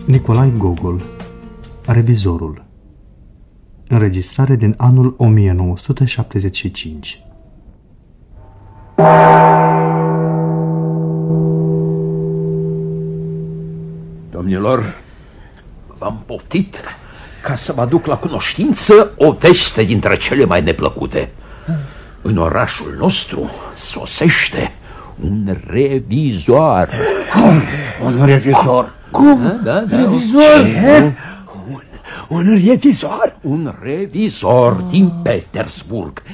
Nicolae Gogol, Revizorul. Înregistrare din anul 1975. Domnilor, v-am poftit ca să vă aduc la cunoștință o veste dintre cele mai neplăcute. În orașul nostru sosește un revizor. Un revizor? Cum? Da. Revizor? Un revizor? Un revizor din Petersburg,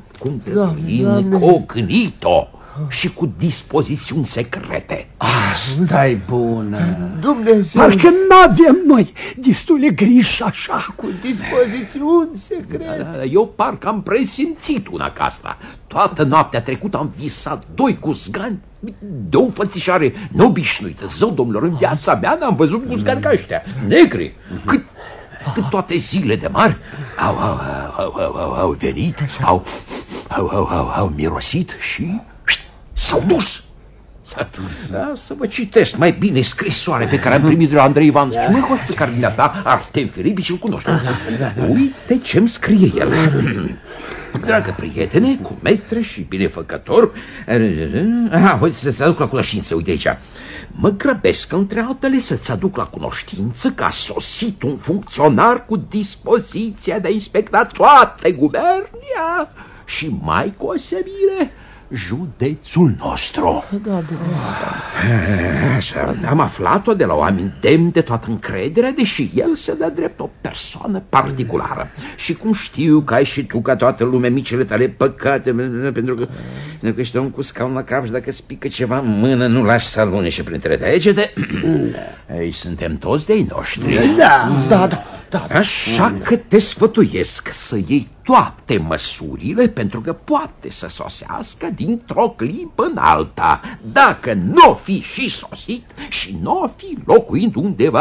incognito și cu dispozițiuni secrete. Asta-i bună. Dumnezeu! Parcă n-avem noi destule griji așa. Cu dispozițiuni secrete. Eu parcă am presimțit una ca asta. Toată noaptea trecută am visat doi cusgani de o înfățișare neobișnuită. Zău, domnilor, în viața mea n-am văzut cusgani ca ăștia, negri. Cât toate zile de mari au venit, au mirosit și s-au dus. Da, să vă citesc mai bine scrisoarea pe care am primit de la Andrei Ivan Ciumăcoș, pe care dumneata, Artem Filipi, și-l cunoaște. Uite ce-mi scrie el. Dragă prietene, cu metre și binefăcător, să-ți aduc la cunoștință, uite aici. Mă grăbesc, între altele, să-ți aduc la cunoștință că a sosit un funcționar cu dispoziția de a inspecta toate guvernia și mai cu osebire județul nostru. Așa, am aflat-o de la oameni demni de toată încrederea, deși el se dă drept o persoană particulară. Și cum știu că ai și tu, ca toată lumea, micile tale păcate, pentru că ești om cu scaun la cap și dacă îți pică ceva în mână, nu lași să alunește printre degete. Aici suntem toți de-ai noștri. Da. Așa că te sfătuiesc să iei toate măsurile, pentru că poate să sosească dintr-o clipă în alta, dacă n-o fi și sosit și n-o fi locuind undeva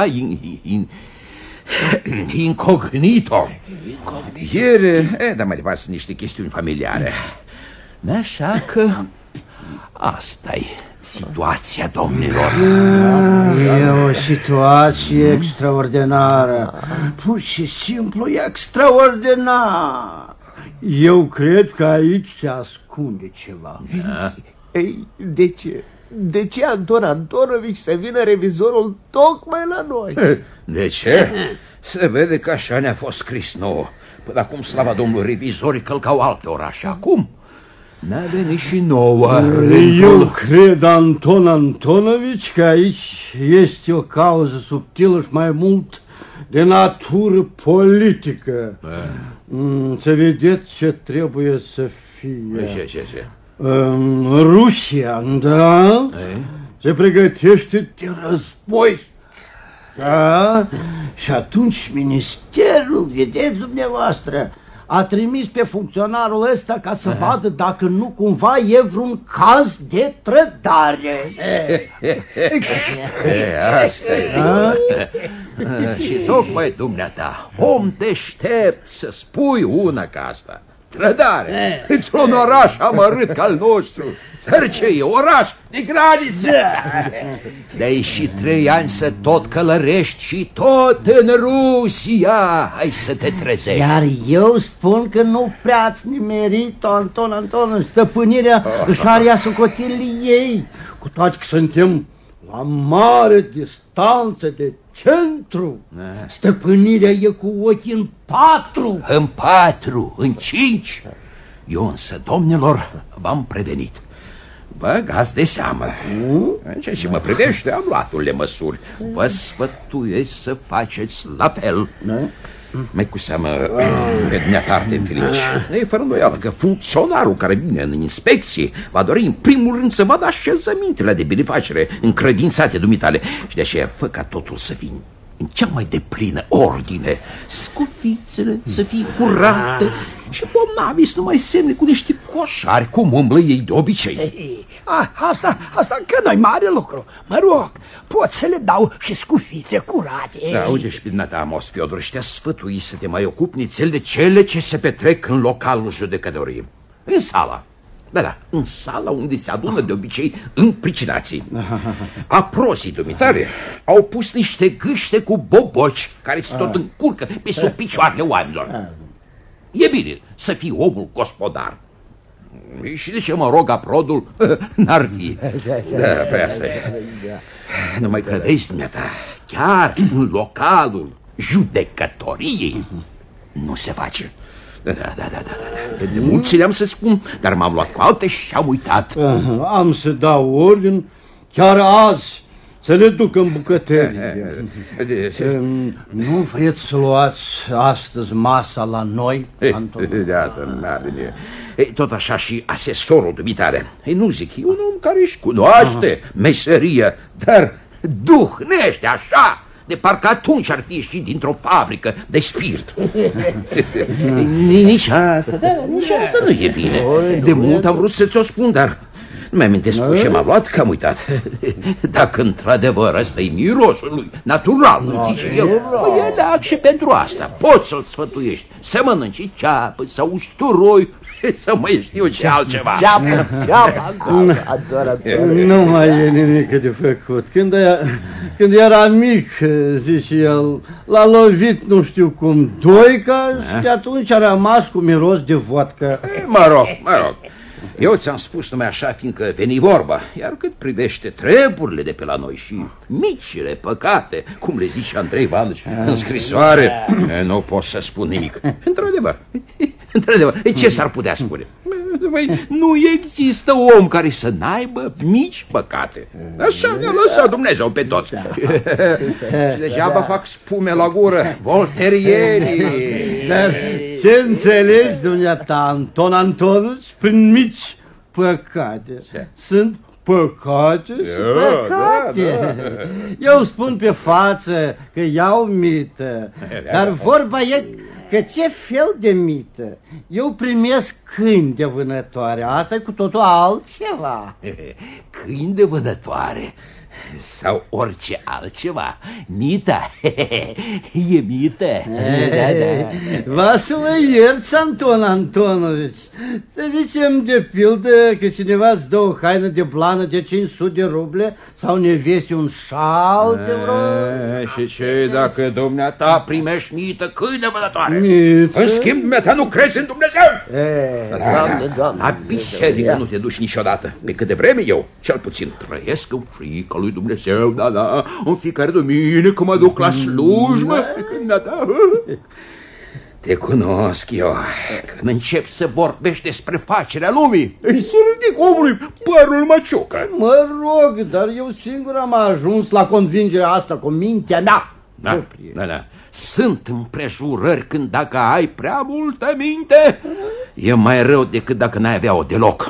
incognito. Ieri, dar mai departe sunt niște chestiuni familiare. Așa că asta-i situația, domnilor. E o situație extraordinară. Pur și simplu extraordinar. Eu cred că aici se ascunde ceva. Ei, de ce? De ce Anton Antonovici să vină revizorul tocmai la noi? De ce? Se vede că așa ne-a fost scris nouă. Până acum, slava Domnului, revizorii călcau alte orașe. Acum n-a venit și nouă. Eu cred, Anton Antonovici, că aici este o cauză subtilă și mai mult de natură politică. Să vedeți ce trebuie să fie. Ce? În Rusia, da? Se pregătește de război. Da? Și atunci ministerul, vedeți dumneavoastră, a trimis pe funcționarul ăsta ca să vadă dacă nu cumva e vreun caz de trădare. Asta-i. Și tocmai dumneata, om deștept, să spui una ca asta. Trădare, într-un oraș amărât ca al nostru. Sărcei, oraș de graniță. De-ai și 3 ani să tot călărești și tot în Rusia. Hai să te trezești. Iar eu spun că nu prea-ți nimerit-o, Anton Antonovici. Stăpânirea își are socotilii ei. Cu toate că suntem la mare distanță de centru. Stăpânirea e cu ochii în 4. În 4, în 5. Eu însă, domnilor, v-am prevenit. Băgați de seamă. În ceea ce mă privește, am luat unele măsuri. Vă sfătuiesc să faceți la fel. Mai cu seamă pe dumneata, Artem Filipici. E fără îndoială că funcționarul care vine în inspecție va dori în primul rând să vadă așezămintele de binefacere încredințate dumitale. Și de aceea fă ca totul să vină în cea mai deplină ordine. Scufițele să fie curate și bolnavii să nu mai semne cu niște coșari cum umblă ei de obicei. Asta că nu-i mare lucru. Mă rog, pot să le dau și scufițe curate. Da, uite și pe dumneata, Amos Fiodor, și te-a sfătuit să te mai ocupi nițel de cele ce se petrec în localul judecătoriei. În sala Da, în sala unde se adună de obicei împricinații. Aprosii dumitare au pus niște gâște cu boboci care se tot încurcă pe sub picioarele oamenilor. E bine să fii omul gospodar. Și de ce mă rog aprodul n-ar fi? Da, pe asta e. Numai că vezi, dumneata, chiar în localul judecătoriei nu se face. Da. De mulți le-am să spun, dar m-am luat cu alte și am uitat. Am să dau ordin chiar azi să le duc în bucătărie. Nu vreți să luați astăzi masa la noi, Anton? De asta n-are. Tot așa și asesorul dumitare. Nu zic, e un om care își cunoaște meseria, dar duhnește așa, de parcă atunci ar fi ieșit dintr-o fabrică de spirit. Nici asta nu e bine. De mult am vrut să-ți o spun, dar nu mi-amintesc cu ce m-am luat, că am uitat. Dacă într-adevăr ăsta e mirosul lui natural, nu zice el, e leac și pentru asta. Poți să-l sfătuiești să mănânci ceapă sau usturoi, să mai știu ce altceva. Ceapă, Nu mai e nimic de făcut. Când era mic, zice el, l-a lovit nu știu cum Doica și atunci a rămas cu miros de vodcă. Mă rog. Eu ți-am spus numai așa, fiindcă veni vorba. Iar cât privește treburile de pe la noi și micile păcate, cum le zice Andrei Ivanovici în scrisoare, nu pot să spun nimic. Într-adevăr, ce s-ar putea spune? Nu există om care să n-aibă mici păcate. Așa ne-a lăsat Dumnezeu pe toți. Și degeaba fac spume la gură volterierii. Dar ce înțelegi, dumneata, Anton Antonuț, prin mici păcate? Sunt păcate și păcate. Eu spun pe față că iau mită, dar vorba e că ce fel de mită? Eu primesc câini de vânătoare, asta e cu totul altceva. Câini de vânătoare? Sau orice altceva. Mita. E mită. Da. Va să mă ierți, Anton Antonovici. Să zicem de pildă că cineva îți dă o haină de blană de 500 de ruble sau neveste un șal de vreo... Și ce dacă dumneata primești mită câini de vânătoare? În schimb, dumneata nu crezi în Dumnezeu? Doamne. La biserică nu te duci niciodată. Pe câte vreme eu, cel puțin, trăiesc în frică lui Dumnezeu, da, în fiecare duminică mă duc la slujbă. Te cunosc eu. Când încep să vorbești despre facerea lumii, îi se ridic omului părul măciucă. Mă rog, dar eu singur am ajuns la convingerea asta cu mintea mea. Da. Sunt împrejurări când dacă ai prea multă minte, e mai rău decât dacă n-ai avea-o deloc.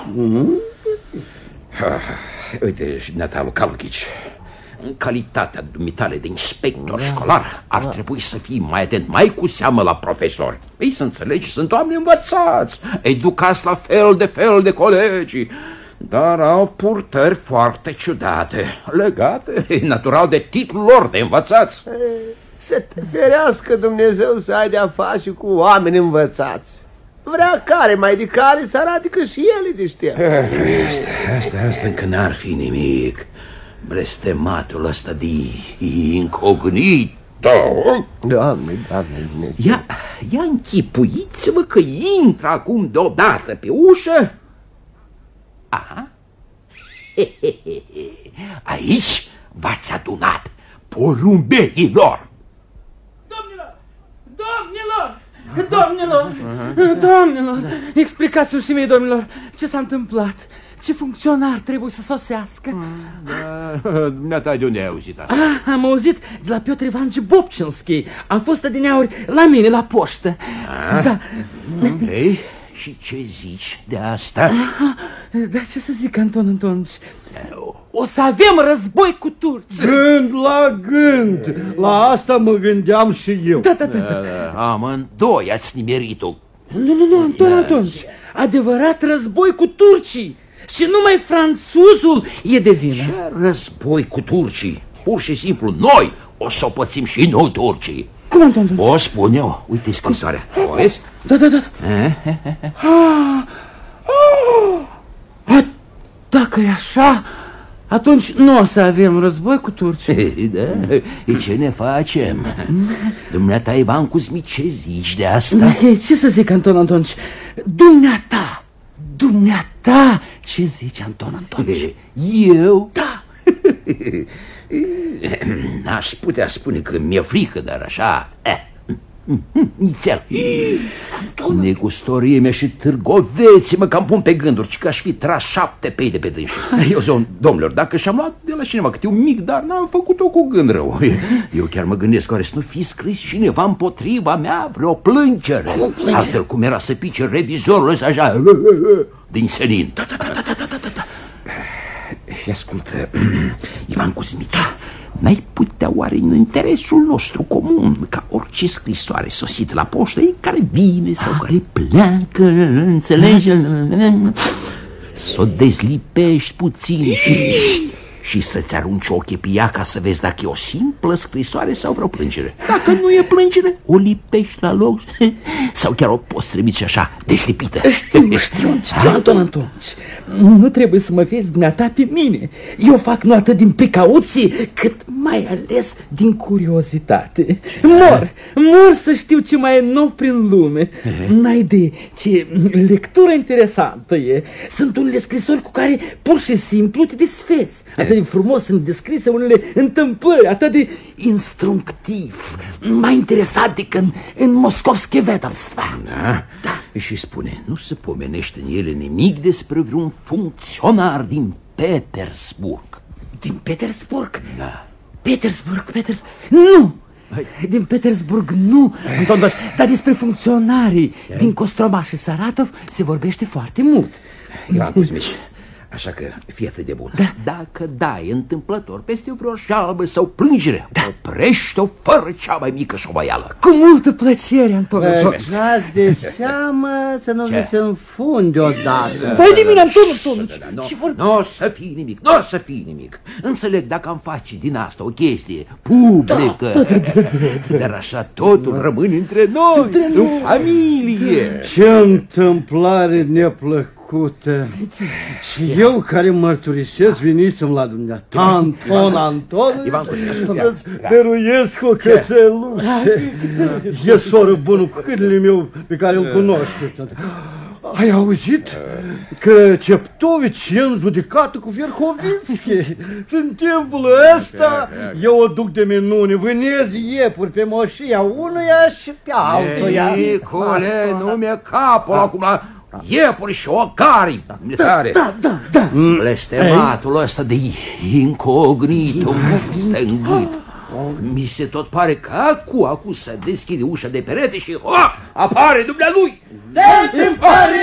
Uite, și dumneata, Calchici, în calitatea dumitale de inspector școlar, ar trebui să fii mai atent, mai cu seamă la profesori. Ei, să înțelegi, sunt oameni învățați, educați la fel de colegi, dar au purtări foarte ciudate, legate, natural, de titlul lor de învățați. Să te ferească Dumnezeu să ai de-a face cu oameni învățați. Vrea care mai de care să arate că și el e deștept. Asta încă n-ar fi nimic. Blestematul ăsta de incognito. Doamne, Ia închipuiți-vă că intră acum deodată pe ușă. Aha. Aici v-ați adunat porumbeilor. Domnilor, explicați-mi și mie, domnilor, ce s-a întâmplat, ce funcționar trebuie să sosească. Dumneata, de unde ai auzit asta? Am auzit de la Piotr Ivanovici Bobcinski, am fost adineauri la mine, la poștă. Da. Ei, și ce zici de asta? Da, ce să zic, Anton Antonici? O să avem război cu turci. Gând la gând. La asta mă gândeam și eu. Da. Amândoi ați nimerit-o. Nu, Anton Antonici. Adevărat război cu turcii. Și numai franțuzul e de vină. Ce război cu turcii? Pur și simplu, noi o să o pățim și noi turcii. Cum, Anton Antonici? O spun eu. Uite scrisoarea. O vezi? Da. Dacă e așa, atunci nu o să avem război cu turcii. Da, ce ne facem? Dumneata, Ivan Cuzmici, ce zici de asta? Ce să zic, Anton Antonici? Dumneata, ce zici, Anton Antonici? Eu? Da. N-aș putea spune că mi-e frică, dar așa... Nițel. Negustorie mea și târgoveți, mă cam pun pe gânduri, ci că aș fi tras 7 pei de pe dânși. Eu zic, domnilor, dacă și-am luat de la cineva câte un mic, dar n-am făcut-o cu gând rău. Eu chiar mă gândesc, oare să nu fi scris cineva împotriva mea vreo plângere? Altfel cum era să pice revizorul ăsta așa din senin. Da. Ascultă, Ivan Cuzmici, n-ai putea oare în interesul nostru comun, ca orice scrisoare sosită la poștă, care vine sau care pleacă, înțelegi, să o dezlipești puțin și să-ți arunci ochii pe ea ca să vezi dacă e o simplă scrisoare sau vreo plângere. Dacă nu e plângere, o lipești la loc sau chiar o poți trimiți așa, deslipită. Știu, Anton Antonici. Nu trebuie să mă vezi dumneata pe mine. Eu fac nu atât din precauție, cât mai ales din curiozitate. Mor să știu ce mai e nou prin lume. N-ai idee ce lectură interesantă e. Sunt unele scrisori cu care pur și simplu te desfeți. Atât de frumos sunt descrise unele întâmplări, atât de instructiv, mai interesat decât în Moscovske Vedovstva. Da? Și spune, nu se pomenește în ele nimic despre vreun funcționar din Petersburg. Din Petersburg? Da. Petersburg. Nu! Din Petersburg nu, dar despre funcționarii din Kostroma și Saratov se vorbește foarte mult. Ivan Cuzmici, așa că fii atât de bun. Da. Dacă dai întâmplător peste vreo jalbă sau plângere, oprește-o fără cea mai mică șovaială. Cu multă plăcere, Anton. Dați de seamă să nu vi se înfunde odată. Vai de mine, Anton Antonici. Nu o să fie nimic, Înțeleg dacă am face din asta o chestie publică. Dar așa totul rămâne între noi, în familie. Ce întâmplare neplăcută. Și eu care mărturisesc venisem la dumneata, Anton Antonici, să-ți dăruiesc o cățelușă. E soră bună cu câinele meu pe care îl cunoaște. Ai auzit că Ceptovici e în judecată cu Verhovinski? Și în timpul ăsta eu o duc de minune, vânez iepuri pe moșia unuia și pe altuia. Nicole, nu mi-e capul acum la iepuri și ocari. Da. Blestematul ăsta de incognito stă în gât. Mi se tot pare că acum se deschide ușa de perete și apare dumnealui. Templare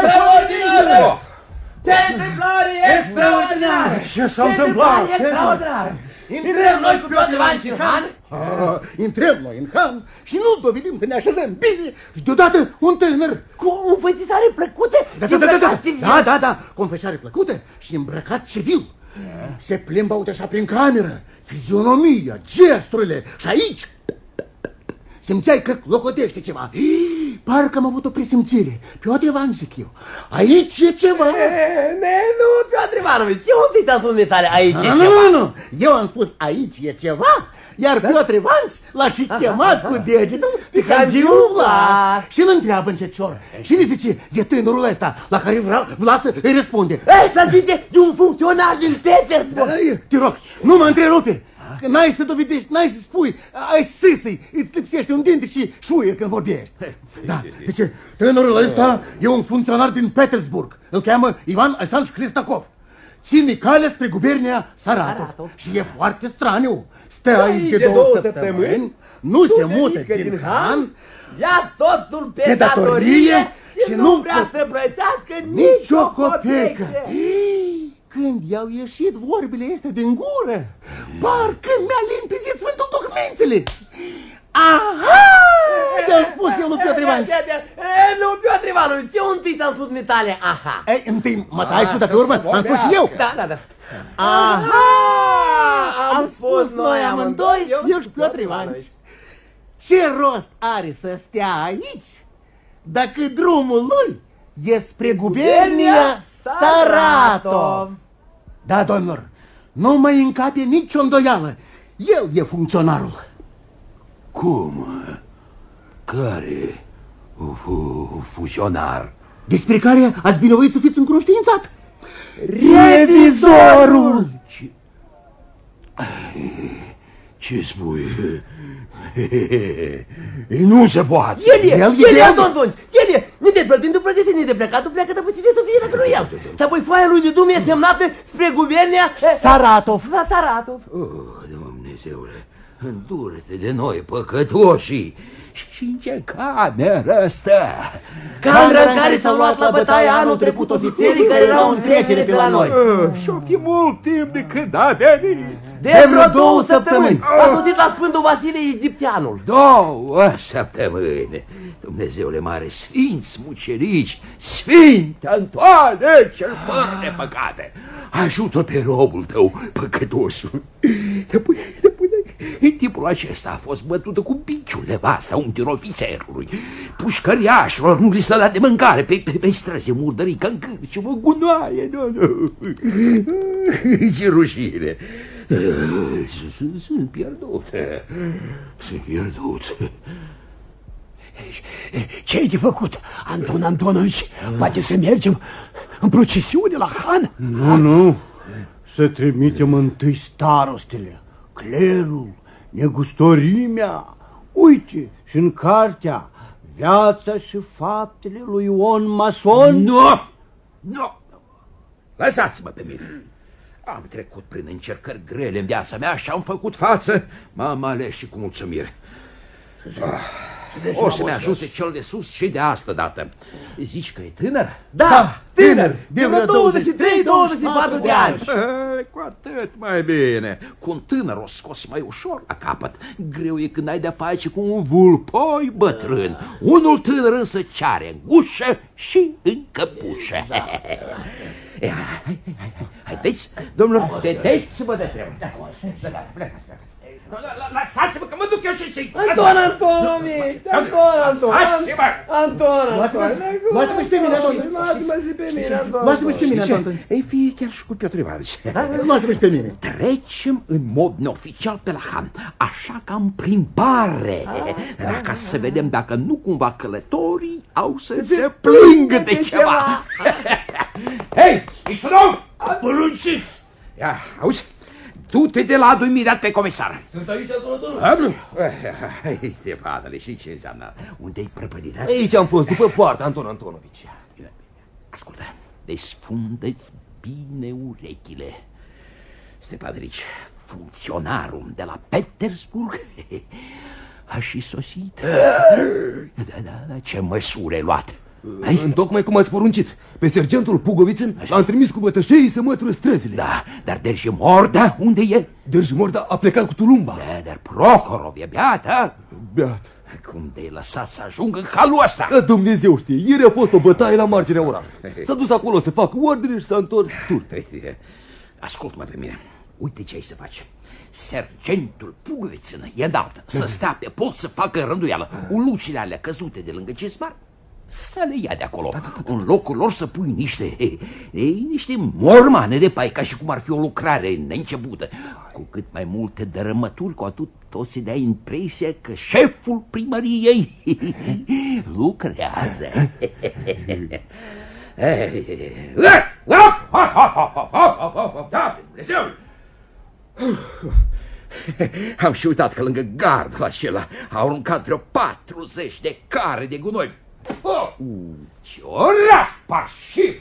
extraordinară! Ce s-a întâmplat? Intrăm noi cu Piotr Ivanovici în Han? Intrăm noi în Han și nu dovedim că ne așezăm bine și deodată un tânăr Cu înfățișare plăcută? Da, cu înfățișare plăcută și îmbrăcat civil. Se plimbă, uite așa, prin cameră, fizionomia, gesturile și aici simțeai că clocotește ceva. Parcă am avut o presimțire. Piotr Ivanovici, eu. Aici e ceva. Nu, Piotr Ivanovici, eu nu te-am spus metale, aici e ceva. Nu. Eu am spus aici e ceva, iar Piotr Ivanovici l-a și chemat cu degetul pe Hagiu Vlas. Și îl întreabă încetșor. Și ne zice, e tânărul ăsta, la care Vlas îi răspunde. Ăsta zice, e un funcționar din Petersburg. Te rog, nu mă întrerupe. N-ai să dovedești, n-ai să spui, ai sâsâi, îți lipsește un dinte și șuier când vorbești. Da, deci tânărul ăsta e un funcționar din Petersburg. Îl cheamă Ivan Alexandru Hristakov. Ține calea spre gubernia Saratov. Și e foarte straniu. Stă aici de 2 săptămâni, nu se mută din Han, ia totul pe datorie și nu vrea să plătească nicio copecă. Când i-au ieșit vorbile astea din gură, parcă mi-a limpezit Sfântul Duhmințele. Aha! Te-am spus eu lui Piotr Ivanovici. Nu, Piotr Ivanovici, eu întâi ți-am spus metale, aha. Ei, întâi mă ai spus, pe urmă am spus și eu. Da. Aha! Am spus noi amândoi, eu și Piotr Ivanovici. Ce rost are să stea aici dacă drumul lui e spre gubernia Saratov? Da, domnilor, nu mai încape nicio îndoială. El e funcționarul. Cum? Care funcționar? Despre care ați binevoit să fiți înconștiințat? Revizorul! Ce spui? Nu se poate. El e, Anton, el e. Nu te plătim, tu plătește, nu te pleca, tu pleacă, dar puțin să fie dacă nu el. Și apoi foaia lui de drum e semnată spre guvernia Saratov. La Saratov. Dumnezeule, îndură-te de noi, păcătoșii. Și în ce cameră stă? Camera în care s-au luat la bătaie anul trecut ofițerii care erau în trecere pe la noi. Și-o fi mult timp de când a venit. De vreo 2 săptămâni. A sosit la Sfântul Vasile Egipteanul. 2 săptămâni. Dumnezeule mare, sfinți mucenici, Sfinte Antoane, cel fără de păcate, ajută pe robul tău, păcătosul. În timpul acesta a fost bătută cu biciul nevasta unterofițerului. Pușcăriașilor nu li s-a dat de mâncare pe străzi murdării ca în cârciumă, gunoaie. Ce rușine. Sunt pierdut. Ce-ai de făcut, Anton Antonovici? Poate să mergem în procesiune la Han? Nu. Să trimitem întâi starostele, clerul, negustorimea. Uite, și în cartea Viața și faptele lui Ion Mason. Nu! Lăsați-mă pe mine. Am trecut prin încercări grele în viața mea și am făcut față. M-am ales și cu mulțumire. O să-mi ajute cel de sus și de asta dată. Zici că e tânăr? Da, tânăr, de vreo 23-24 de ani. Cu atât mai bine. Cu un tânăr o scos mai ușor la capăt. Greu e când ai de-a face cu un vulpoi bătrân. Unul tânăr însă ce-are în gușă și în căpușă. Haideți, domnilor, vedeți-vă de treabă. Plecați. Lăsați-mă că mă duc eu și Anton Antonovici! Luați-mă și pe mine, Anton. Luați-mă și pe mine, Anton. Ei, fie chiar și cu Piotr Ivanovici. Luați-mă și pe mine. Trecem în mod neoficial pe la Han, așa ca în plimbare, ca să vedem dacă nu cumva călătorii au să se plângă de ceva. Hei, știți nou? Porunciți! Ia, auzi? Du-te de la adu imediat pe comisar. Sunt aici, Anton. Stefanele, știi ce înseamnă? Unde-i prăpădit? Aici am fost, după poartă, Anton Antonovici. Ascultă, desfundeți bine urechile. Stefanelici, funcționarul de la Petersburg a și sosit. Da, ce măsuri ai luat? Întocmai cum ați poruncit. Pe sergentul Pugovițin l-am trimis cu bătășeii să mătură străzile. Da, dar Derjimorda unde e? Derjimorda a plecat cu tulumba. Da, dar Prohorov e beat, a? Beat. Cum de-ai lăsat să ajungă în halul ăsta? Dumnezeu știe, ieri a fost o bătaie la marginea orașului. S-a dus acolo să facă ordine și s-a întors turc. Ascult-mă pe mine. Uite ce ai să faci. Sergentul Pugovițin e înaltă, să stea pe pod să facă rânduială. Ulucile alea căzute de lângă Cismar să le ia de acolo. În locul lor să pui niște mormane de pai, ca și cum ar fi o lucrare neîncepută. Cu cât mai multe dărâmături, cu atât o să dai impresia că șeful primăriei lucrează. Am și uitat că lângă gardul acela au aruncat vreo 40 de care de gunoi. Ce oraș parșiv!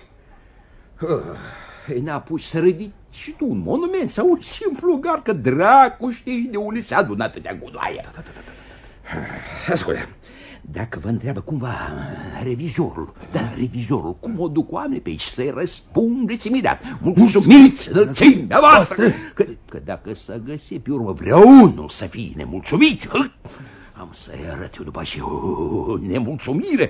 N-apuci să ridici și tu un monument sau un simplu gar, că dracu știi de unde s-a adunat atâtea gunoaie. Ascultă, dacă vă întreabă cumva revizorul, cum o duc oameni pe aici, să-i răspundeți imediat. Mulțumiți înălțimea voastră, că dacă să găsi pe urmă vreunul să fie nemulțumit, am să-i arăt eu după aceea o nemulțumire.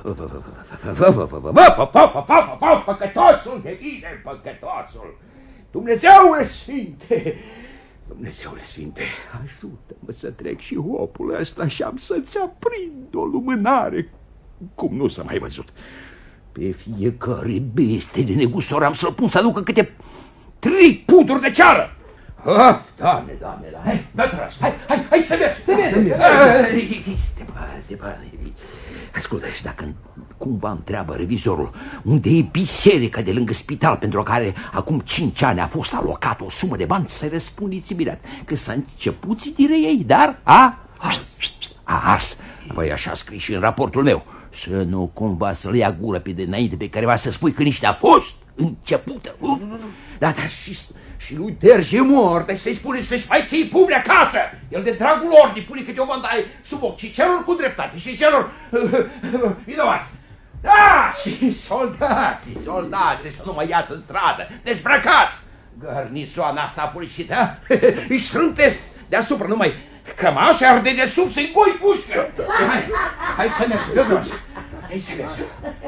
Păcătosul de mine, păcătosul! Dumnezeule Sfinte! Dumnezeule Sfinte, ajută-mă să trec și hopul ăsta și am să-ți aprind o lumânare cum nu s-a mai văzut. Pe fiecare bestie de negustor am să-l pun să aducă 3 puduri de ceară. Doamne, hai să mergi. Stepan, ascultă, și dacă cumva întreabă revizorul unde e biserica de lângă spital pentru care acum 5 ani a fost alocată o sumă de bani, să răspundeți imediat că s-a început zidirea ei, dar a ars. Păi așa scrie și în raportul meu. Să nu cumva să-l ia gură pe de înainte pe careva să spui că niște a fost începută. Da, și lui Derge moarte să-i spune să-și mai ții publi acasă. El de dragul ordinii pune câte o vândaie sub ochi și celor cu dreptate și celor vinovați. Da, și soldații să nu mai iasă în stradă, dezbrăcați. Garnisoana asta apolicită, își strântesc deasupra numai cămașa arde de sub să-i goi pușcă. Hai să mergem, hai să mergem.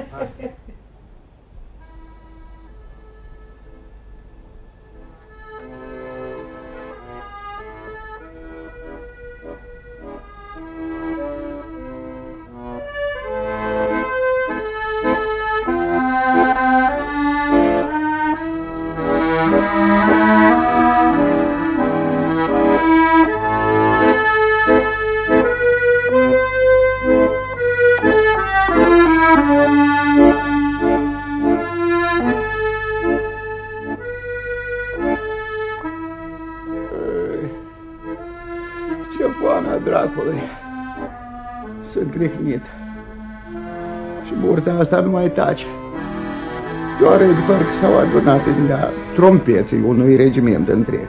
Dracului, sunt rihnit și burta asta nu mai tace. Fioarele de parcă s-au adunat în ea trompeții unui regiment întreg.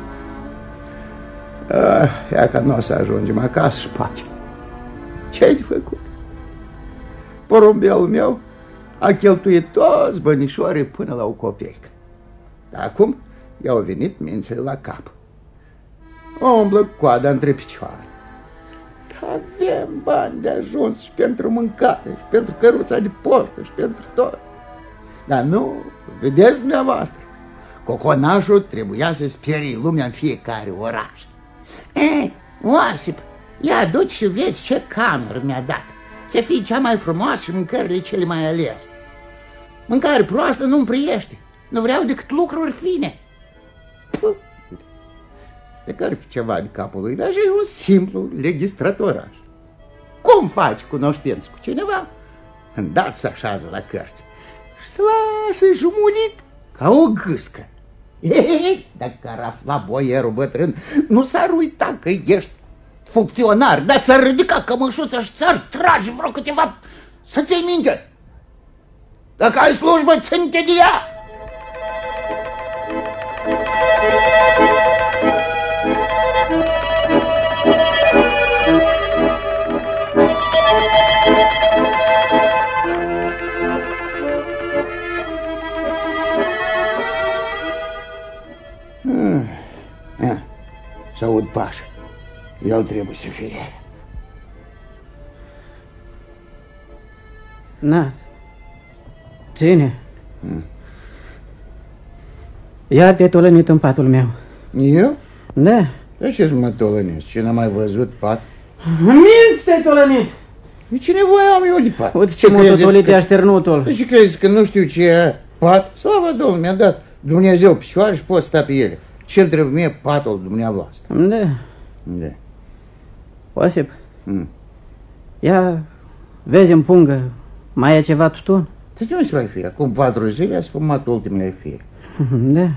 Ia că nu o să ajungem acasă și pace. Ce-ai de făcut? Porumbelul meu a cheltuit toți bănișoare până la o copeică. Dar acum i-au venit mințele la cap. Umblă coada între picioare. Avem bani de ajuns și pentru mâncare, și pentru căruța de portă, și pentru tot. Dar nu, vedeți dumneavoastră, coconașul trebuia să sperie lumea în fiecare oraș. Oasip, ia duci și vezi ce cameră mi-a dat. Să fie cea mai frumoasă și mâncările cele mai alese. Mâncare proastă nu-mi priește. Nu vreau decât lucruri fine. De care fi ceva de capul lui, dar e un simplu registratoraș. Cum faci cunoștință cu cineva? Îndată se așează la cărți și se lasă jumulit ca o gâscă. Dacă ar afla boierul bătrân, nu s-ar uita că ești funcționar, dar ți-ar ridica cămășuța și ți-ar trage vreo câteva să ții minte. Dacă ai slujbă, ține-te de ea! S-aud pași. El trebuie să fie. Na, ține. Ia te tolănit în patul meu. Eu? Da. De ce să mă tolănesc? Cine a mai văzut pat? Minți te-ai tolănit! De ce nevoie am eu de pat? Uite ce mototolit de așternutul. De ce crezi că nu știu ce e pat? Slavă Domnului, mi-a dat Dumnezeu picioare și pot sta pe ele. Ce-mi trebuie mie patul dumneavoastră? Da. Da. Osip, ia vezi în pungă, mai e ceva tutun? De ce nu se mai fi? Acum 4 zile a sfumat ultimele fire. Da.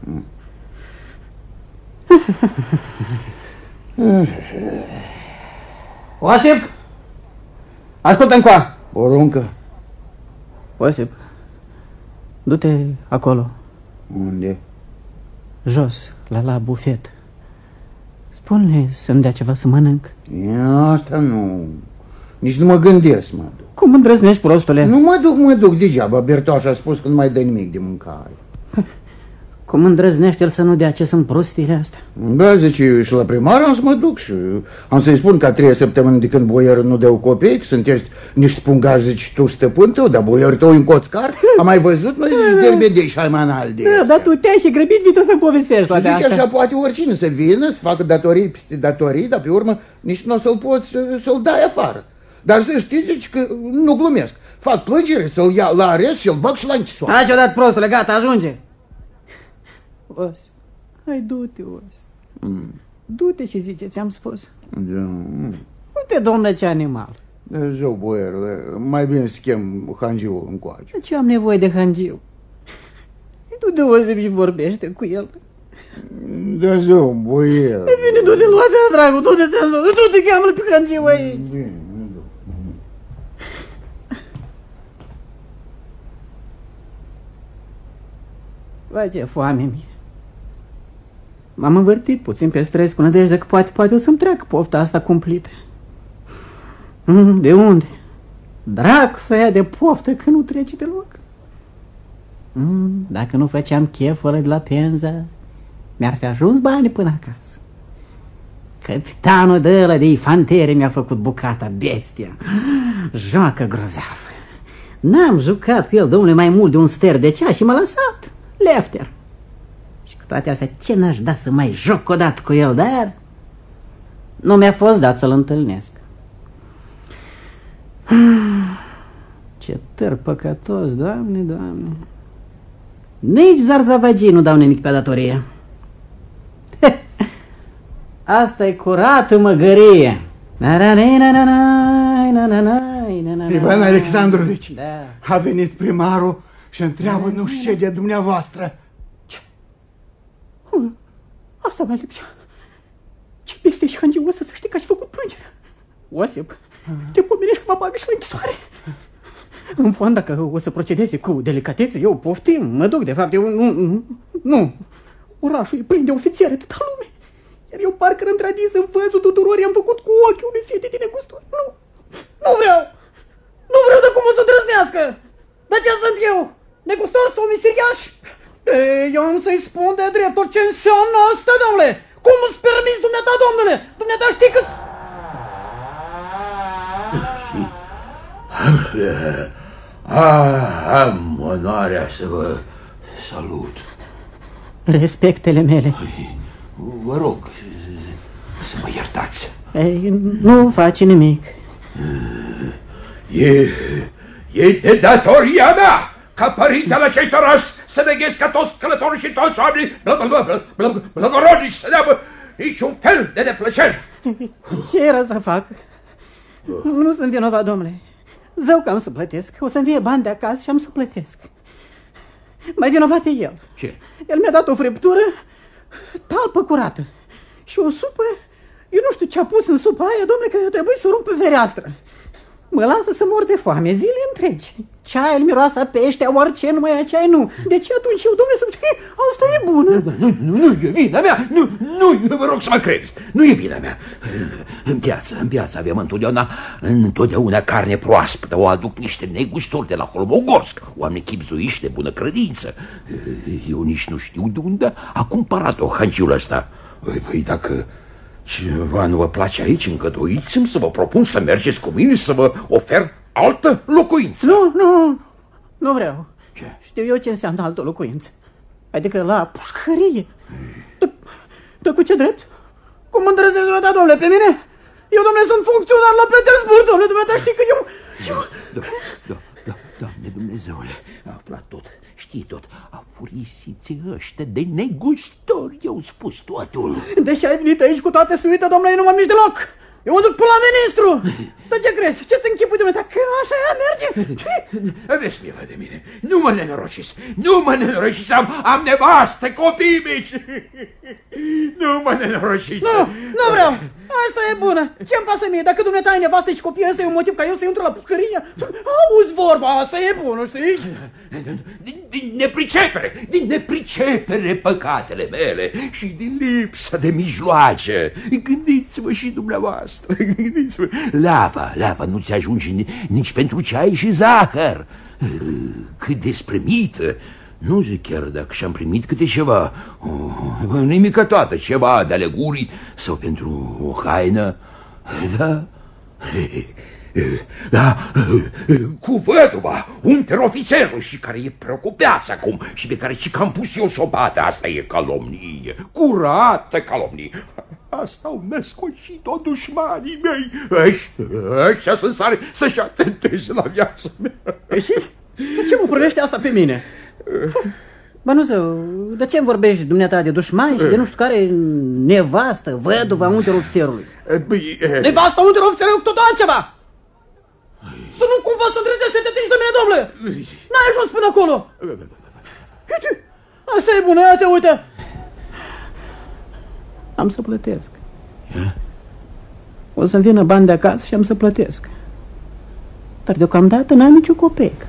Osip! Ascultă încoa! Poruncă. Osip, du-te acolo. Unde? Jos, la bufet. Spune să-mi dea ceva să mănânc. Asta nu. Nici nu mă gândesc, mă duc. Cum îndrăznești, prostule? Nu mă duc degeaba. Bertoș a spus că nu mai dă nimic de mâncare. Cum îndrăznește el să nu dea? Ce sunt prostiile astea? Da, zice, și la primar am să mă duc și am să-i spun că 3 săptămâni de când boierul nu dă copii, că sunteți niște pungași, zici tu stăpân tău, dar boierul tău în coțcar, am mai văzut, noi zici de-l vedei și ai manal de da, dar tu te-ai și grăbit, vii să povestești la de asta. Zice așa, poate oricine să vină, să facă datorii peste datorii, dar pe urmă nici nu o să-l poți să-l dai afară. Dar să știți, zici, că nu glumesc. Fac plângere să-l ia la arest și-l bag și la închisoare. Taci odată, prostule, gata, ajunge. Os, hai du-te, Os. Du-te și zice, ți-am spus. Uite, domnule, ce animal. Dumnezeu, boierule, mai bine să chem hangiul încoace. De ce am nevoie de hangiu? Du-te, Osip, și vorbește cu el. Dumnezeu, boier. E bine, du-te, lua-te, dragul, du-te, cheamă-l pe hangiu aici. Bine. Vai, ce foame mie. M-am învârtit puțin pe străzi cu nădejde că poate o să-mi treacă pofta asta cumplită. De unde? Dracu să ia de poftă că nu trece deloc. Dacă nu făceam cheful ăla de la Penza, mi-ar fi ajuns banii până acasă. Capitanul de ăla de infantere mi-a făcut bucata, bestia. Joacă grozavă. N-am jucat cu el, domnule, mai mult de un sfert de ceas și m-a lăsat lefter. Și cu toate astea, ce n-aș da să mai joc odată cu el, dar nu mi-a fost dat să-l întâlnesc. Ce tăr păcătos, Doamne, Doamne. Nici zarzavagii nu dau nimic pe datorie. Asta e curată măgărie. Ivan Alexandrovici, Da. a venit primarul și întreabă nu știu ce de dumneavoastră. Ce? Asta mai lipsea. Ce peste și hangiu ăsta să știi că aș făcut plângerea. Osip, te pomenești că mă bagă și la închisoare. În fond, dacă o să procedeze cu delicatețe, eu poftim, mă duc, de fapt, eu nu. Orașul e plin de ofițeri, atâta lume. Iar eu parcă într-adis în văzul tuturor i-am făcut cu ochii unui fete din negustor. Nu vreau! Nu vreau de cum o să drăznească! Dar ce sunt eu? Negustor sau miseriaș? Eu am să-i spun de drept tot ce înseamnă asta, domnule! Cum îți permiți, dumneata, domnule? Dumneata știi că... Am onoarea să vă salut. Respectele mele. Vă rog să mă iertați. Nu faci nimic. E de datoria mea ca părinte al acestui oraș să veghez ca toți călătorii și toți oamenii blăgorodnici să n-aibă niciun fel de neplăceri. Ce era să fac? Nu sunt vinovat, domnule. Zău că am să plătesc. O să-mi vie bani de acasă și am să plătesc. Mai vinovat e el. Ce? El mi-a dat o friptură, talpă curată și o supă. Eu nu știu ce a pus în supa aia, domnule, că trebuie să o rup pe fereastră. Mă lasă să mor de foame zile întregi. Ceaiul miroase a pește, orice, numai a ceai nu. De ce atunci eu, domnule, să-mi zic, asta e bună? Nu e vina mea, nu, vă rog să mă crezi. Nu e vina mea. În piață avem întotdeauna carne proaspătă. O aduc niște negustori de la Holmogorsk, oameni chibzuiși de bună credință. Eu nici nu știu de unde a cumpărat-o hangiul ăsta. Păi dacă ceva nu vă place aici, încăduiți-mi să vă propun să mergeți cu mine să vă ofer altă locuință. Nu vreau. Ce? Știu eu ce înseamnă altă locuință. Adică la pușcărie. Dar cu ce drept? Cum mă îndrăznești dumneata, domnule, pe mine? Eu, domnule, sunt funcționar la Petersburg, domnule, dumneata știi că eu... Doamne Dumnezeule, a aflat tot, știi tot, afurisiții ăștia de negustori, i-au spus totul. Deși ai venit aici cu toate suită, domnule, nu m-am nici deloc. Eu mă duc până la ministru. Dar ce crezi? Ce-ți închipui, dumneata? Că așa ea merge? Aveți milă de mine, nu mă nenorociți, am nevastă, copii mici. Nu mă nenorociți. Nu vreau, asta e bună. Ce-mi pasă mie? Dacă dumneata ai nevastă și copiii ăsta e un motiv ca eu să intru la pușcărie? Auzi vorba, asta e bună, știi? Din nepricepere păcatele mele și din lipsa de mijloace. Gândiți-vă și dumneavoastră. Gândiți-vă. Lava nu ți ajunge nici pentru ceai și zahăr. Cât despre mită, nu zic chiar dacă și-am primit câte ceva, nimică toată, ceva de aleguri sau pentru o haină. Da, cu văduva, unterofițerul și care e preocupați acum și pe care și că am pus eu s-o bate, asta e calomnie, curată calomnie. Asta au nescoșit-o dușmanii mei. Ăștia sunt stare să-și atenteze la viața mea. Și ce mă prăvește asta pe mine? Bănuță, de ce vorbești dumneata de dușmani și de nu știu care nevastă, văduva unterofițerului? Nevasta unterofițerului cu totul altceva! Să nu cumva să treceți să te atingi de mine, domnule! N-ai ajuns până acolo! Uite, asta e bună, ia te uite! Am să plătesc. O să-mi vină bani de acasă și am să plătesc. Dar deocamdată n-am nicio copecă.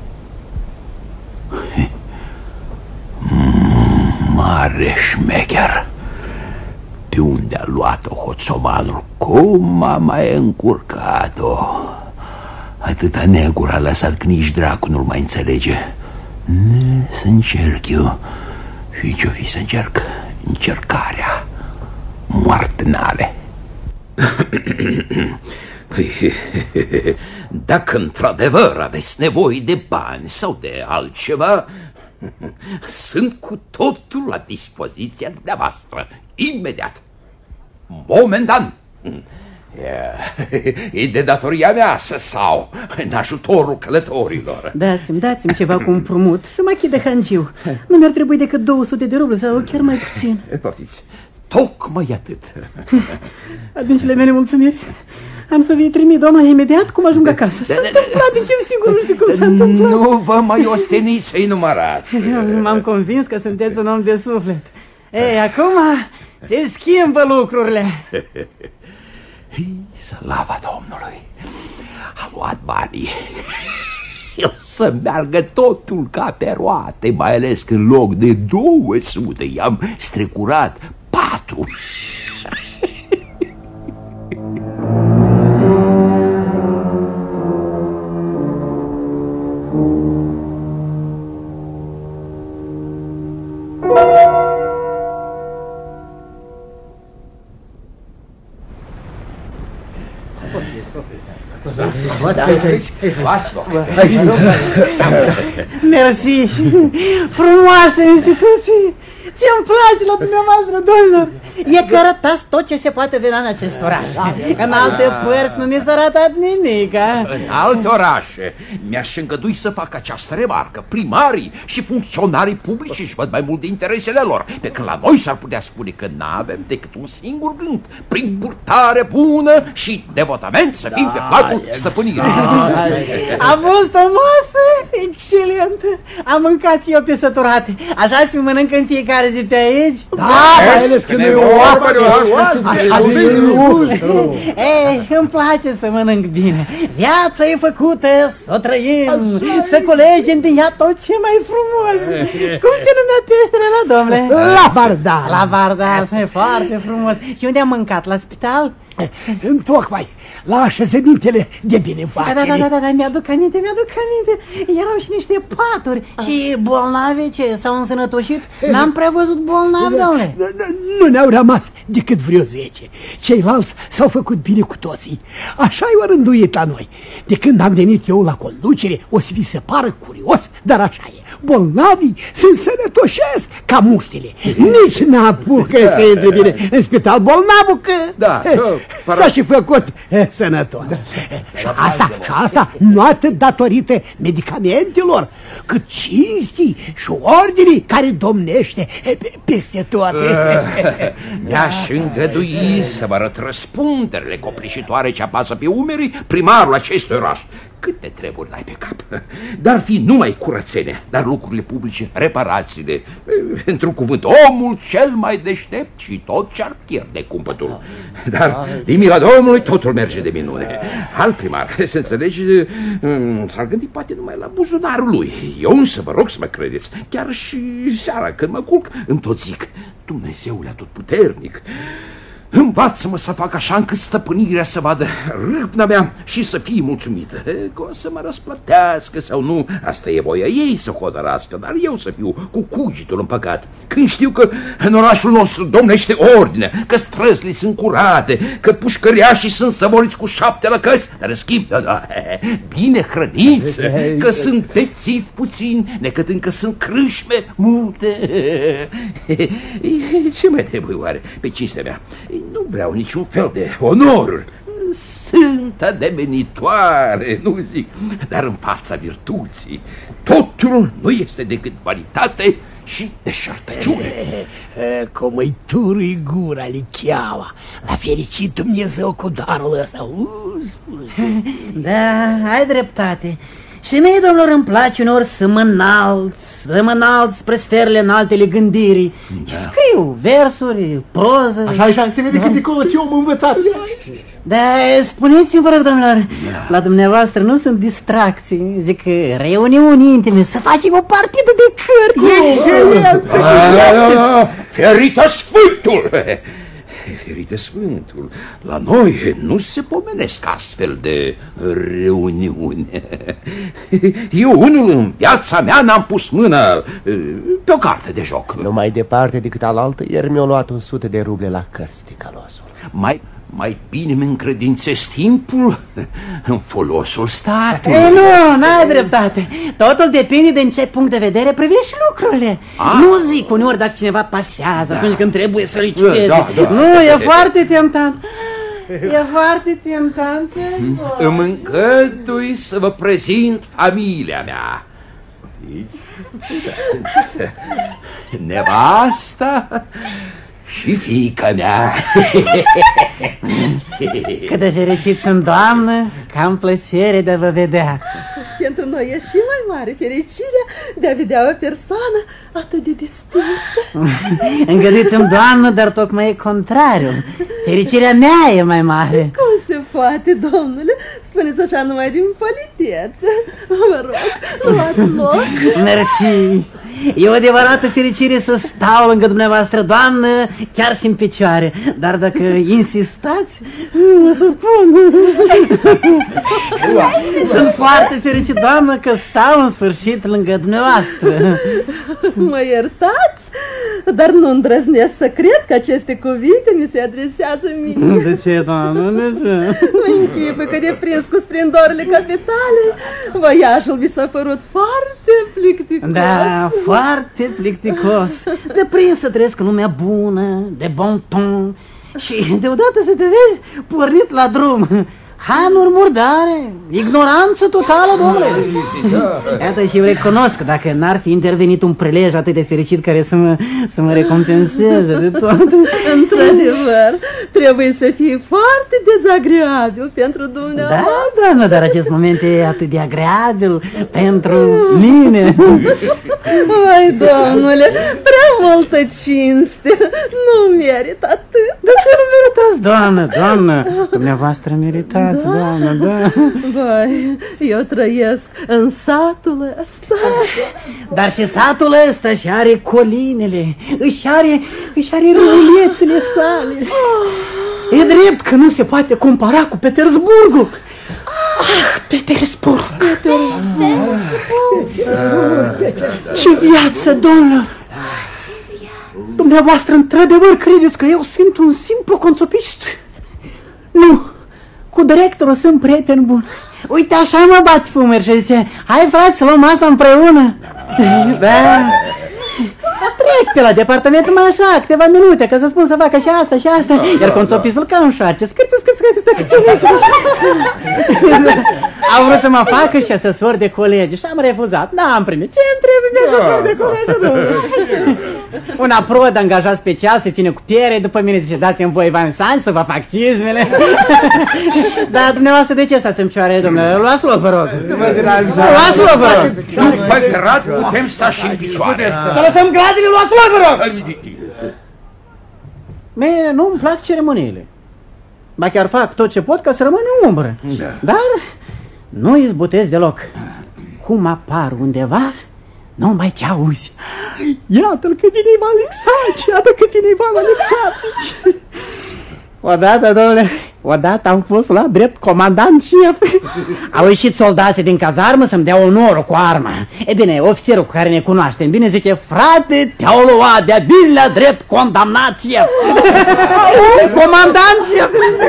Mare șmecher. De unde a luat-o hoțomanul? Cum a mai încurcat-o? Atâta negur a lăsat că nici dracu nu-l mai înțelege. Să încerc eu. Și ce-o fi să încerc? Încercarea. Moarte n-are. Dacă într-adevăr aveți nevoie de bani sau de altceva, sunt cu totul la dispoziția dumneavoastră, imediat, momentan. E de datoria mea să stau în ajutorul călătorilor. Dați-mi ceva cu împrumut, să mă achit de hangiu. Nu mi-ar trebui decât 200 de ruble sau chiar mai puțin. Poftiți, tocmai atât. Adâncile mele mulțumiri. Am să vi-i trimit, doamna, imediat cum ajung acasă. S-a întâmplat, deci eu sigur nu știu cum s-a întâmplat. Nu vă mai osteniți să-i numărați. M-am convins că sunteți un om de suflet. Ei, acum se schimbă lucrurile. Slava Domnului! A luat banii. O să meargă totul ca pe roate, mai ales că în loc de 200 i-am strecurat 4. Mersi. Frumoasă instituție. Ce-mi place la dumneavoastră, domnilor, e că arătați tot ce se poate vedea în acest oraș. În alte părți nu mi s-a arătat nimic. În alte orașe mi-aș îngădui să fac această remarcă. Primarii și funcționarii publici își văd mai mult de interesele lor, pe când la noi s-ar putea spune că n-avem decât un singur gând: prin purtare bună și devotament să fim pe placul stăpânirii. A fost o masă excelentă. Am mâncat și eu pe săturate. Așa se mănâncă în fiecare zi pe aici? Mai ales că nu e o Ei, îmi place să mănânc bine. Viața e făcută să o trăim, să culegem din ea tot ce mai frumos. Cum se numea peștele ăla, domnule? La Bardal. La Bardal, e foarte frumos. Și unde am mâncat? La spital? Întocmai la așezămintele de binefacere. Da, mi-aduc aminte. Erau și niște paturi. Și bolnavi ce s-au însănătoșit? N-am prea văzut bolnavi, domnule. Nu ne-au rămas decât vreo 10. Ceilalți s-au făcut bine cu toții. Așa e rânduit la noi. De când am venit eu la conducere, o să vi se pară curios, dar așa e. Bolnavii se însănătoșesc ca muștile. Nici n-apucă să intre bine în spital bolnavul, că s-a și făcut sănătos. Și asta nu atât datorită medicamentelor, cât cinstii și ordinii care domnește peste toate. Mi-aș îngădui să vă arăt răspunderile copleșitoare ce apasă pe umerii primarul acestui oraș. Câte treburi n-ai pe cap? Dar fi numai curățenia, dar lucrurile publice, reparațiile, într-un cuvânt, omul cel mai deștept și tot ce-ar pierde cumpătul. Dar, din mila Domnului, totul merge de minune. Alt primar, se înțelege, s-ar gândi poate numai la buzunarul lui. Eu însă vă rog să mă credeți, chiar și seara când mă culc, îmi tot zic: Dumnezeule atotputernic, învață-mă să fac așa încât stăpânirea să vadă râvna mea și să fie mulțumită. Că o să mă răsplătească sau nu, asta e voia ei să hotărască, dar eu să fiu cu cugetul împăcat. Când știu că în orașul nostru domnește ordine, că străzile sunt curate, că pușcăriașii sunt săvoriți cu 7 lăcăți, dar în schimb, bine hrăniți, că sunt bețivi puțini, decât încă sunt crâșme multe. Ce mai trebuie oare pe cinstea mea? Nu vreau niciun fel de onoruri. Sunt ademenitoare, nu zic, dar în fața virtuții totul nu este decât vanitate și deșertăciune. Cum îi turui gura licheaua. La fericit Dumnezeu cu darul ăsta. Da, ai dreptate. Și mie, domnilor, îmi place uneori să mă înalț spre sferele înaltele gândirii. Și scriu versuri, proză. Așa, se vede cât de colo ce om învățat. Da, spuneți-mi, vă rog, domnilor, la dumneavoastră nu sunt distracții. Zic că reuniuni intime, să facem o partidă de cărți. Ferită Sfântul! Ferite Sfântul, la noi nu se pomenesc astfel de reuniuni. Eu unul în viața mea n-am pus mână pe o carte de joc. Nu mai departe decât alaltă, ieri mi-au luat 100 de ruble la cărți, ticălosul. Mai bine mi încredințez timpul în folosul statului. Ei, nu, n-ai dreptate. Totul depinde de în ce punct de vedere privești lucrurile. Nu zic uneori dacă cineva pasează atunci când trebuie să liciteze. Nu, e foarte tentant. E foarte tentant. Îmi îngădui să vă prezint familia mea. Nevasta și fiica mea. Cât de fericit sunt, doamnă, că am plăcere de a vă vedea. Pentru noi e și mai mare fericirea de a vedea o persoană atât de distinsă. Îngăduiți-mi, doamnă, dar tocmai e contrariul. Fericirea mea e mai mare. Cum se poate, domnule? Spuneți așa numai din politețe. Vă rog, luați loc. Mersi. E o adevărată fericire să stau lângă dumneavoastră, doamnă, chiar și în picioare. Dar dacă insistați, mă supun. Sunt foarte fericit, doamnă, că stau în sfârșit lângă dumneavoastră. Mă iertați, dar nu îndrăznesc să cred că aceste cuvinte mi se adresează mie. De ce, doamnă, de ce? Mă închipă că de prins cu splendorile capitale, voiajul mi s-a părut foarte plicticos. Da, foarte plicticos. De prins să trăiesc în lumea bună, de bon ton și deodată să te vezi pornit la drum. Hanuri murdare, ignoranță totală, domnule. Iată, și eu recunosc, dacă n-ar fi intervenit un prilej atât de fericit care să mă recompenseze de tot. Într-adevăr, trebuie să fie foarte dezagreabil pentru dumneavoastră. Da, doamnă, dar acest moment e atât de agreabil pentru mine. Vai, domnule, prea multă cinste, nu merit atât. De ce nu meritați, doamnă, doamnă? Dumneavoastră meritați. Da? Doamne, da. Vai, eu trăiesc în satul ăsta. Dar și satul ăsta și are colinele, își are râulețele sale. E drept că nu se poate compara cu Petersburgul. Petersburg. Ce viață, domnilor. Dumneavoastră într-adevăr credeți că eu sunt un simplu conțopist? Nu. Cu directorul sunt prieten bun. Uite, așa mă bat pe umeri și zice: hai, frate, să luăm masa împreună. Da. Trec pe la departament mai așa, câteva minute, ca să spun să facă și asta și asta. Iar conțopistul ca un șoarce. Au vrut să mă facă și asesor de colegi și am refuzat. N-am primit. Ce-mi trebuie asesor de colegi? Un aprod angajat special se ține cu piere. După mine zice: dați-mi voi Vansan să vă fac cizmele. Dar dumneavoastră de ce stați în picioare, domnule? Luați loc, vă rog. Luați loc, vă rog. Pe grad putem sta și în picioare. Să lăsăm gradele, luați loc, vă rog. Mie nu-mi plac ceremoniile. Ba chiar fac tot ce pot ca să rămân în umbră. Dar nu izbutesc deloc. Cum apar undeva, numai ce auzi: iată-l că vine Ivan Alexandru, iată că vine Ivan Alexandru. Odată, domnule, odată am fost la drept comandant șef. Au ieșit soldații din cazarmă să-mi dea onorul cu arma. E bine, ofițerul cu care ne cunoaștem bine zice: frate, te-au luat de-a binelea drept condamnat șef. Comandant șef.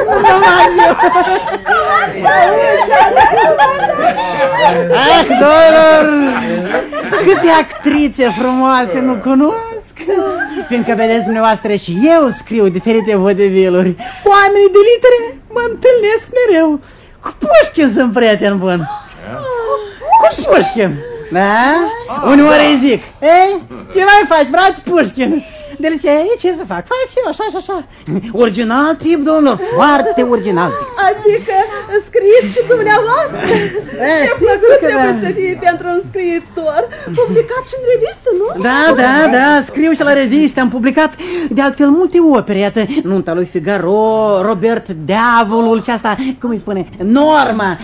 Ah, domnilor, câte actrițe frumoase nu cunosc. Fiindcă vedeți dumneavoastră, și eu scriu diferite vodeviluri. Oamenii de litere mă întâlnesc mereu. Cu Pușkin sunt prieten bun. Cu Pușkin. Da? Uneori îi zic, ce mai faci, frate Pușkin? De ce? Ce să fac? Fac și eu, așa și așa. Original tip, domnilor, foarte original tip. Adică scrieți și dumneavoastră? Ce plăcut trebuie să fie pentru un scriitor. Publicat și în revistă, nu? Da, scriu și la revistă. Am publicat de altfel multe opere. Iată, Nunta lui Figaro, Robert Diavolul și asta, cum îi spune? Norma.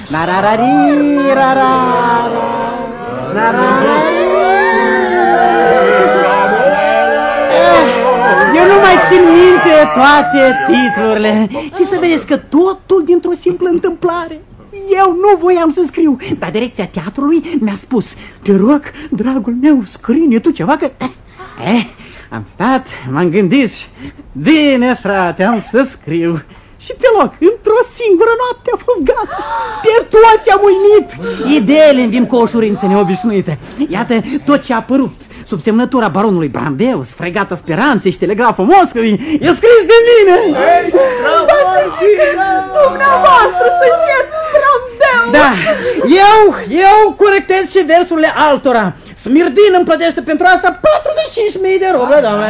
Eu nu mai țin minte toate titlurile. Și să vedeți că totul dintr-o simplă întâmplare. Eu nu voiam să scriu, dar direcția teatrului mi-a spus: te rog, dragul meu, scrie tu ceva că... Am stat, m-am gândit și... Bine, frate, am să scriu. Și pe loc, într-o singură noapte a fost gata. Pe toți am uimit. Ideile vin cu o ușurință neobișnuită. Iată tot ce a apărut sub semnătura baronului Brandeus, Fregata Speranței și Telegraful Moscovei e scris de mine. Da, să zic că dumneavoastră sunteți Brandeus. Da, eu corectez și versurile altora. Smirdin îmi plătește pentru asta 45.000 de ruble, doamne.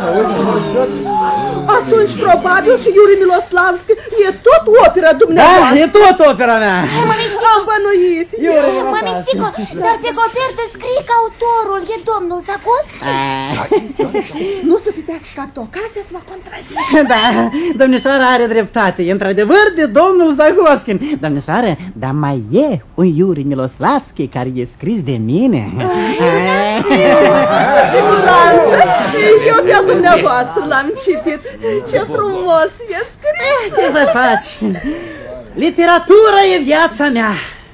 Atunci probabil și Iuri Miloslavski e tot opera dumneavoastră. Da, e tot opera mea. Am bănuit. Mămițico, dar pe copertă scrie că autorul e domnul Zagoski. Nu se putea să capte ocazia să mă contrazic. Da, domnișoara are dreptate. E într-adevăr de domnul Zagoski. Domnișoară, dar mai e un Iuri Miloslavski care e scris de mine. Siguranță, eu pe dumneavoastră l-am citit. Ce frumos e scris. Ce să faci? Literatura e viața mea.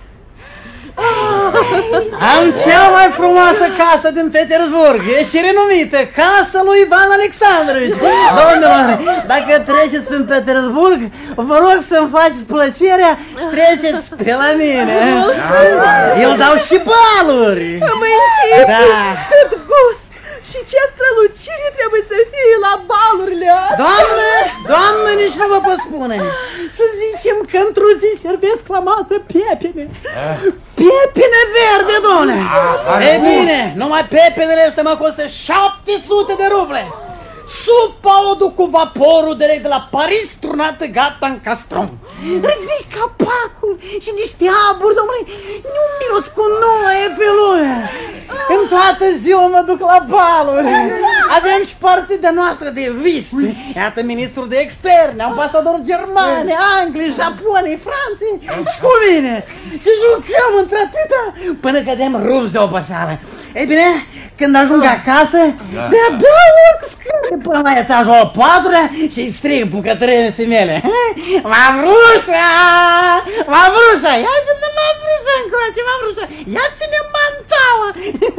Am cea mai frumoasă casă din Petersburg. E și renumită Casa lui Ivan Alexandrovici. Domnilor, dacă treceți prin Petersburg, vă rog să-mi faceți plăcerea și treceți pe la mine. Eu dau și baluri. Mă închid, cât gust. Și ce strălucire trebuie să fie la balurile astea. Doamnă, nici nu vă pot spune. Să zicem că într-o zi servesc la masă pepene. Pepene verde, doamne. E bine, numai pepenele astea mă costă 700 de ruble. Supa o duc cu vaporul direct de la Paris, turnată gata în castron. Ridic capacul și niște aburi, domnule, nu miros cu noie pe lume. În toată ziua mă duc la baluri. Avem și partida noastră de vist. Iată ministrul de externe, ambasador germane, Anglii, Japonii, Franței și cu mine. Și jucăm într-atâta până cădem rupți de oboseală. Ei bine, când ajung acasă, de-abia urc scări până la etajul al 4-lea și strig bucătăriile mele. Mavrușa! Mavrușa! Ia-te-ne Mavrușa încoace, Mavrușa! Ia-ți-ne mantaua!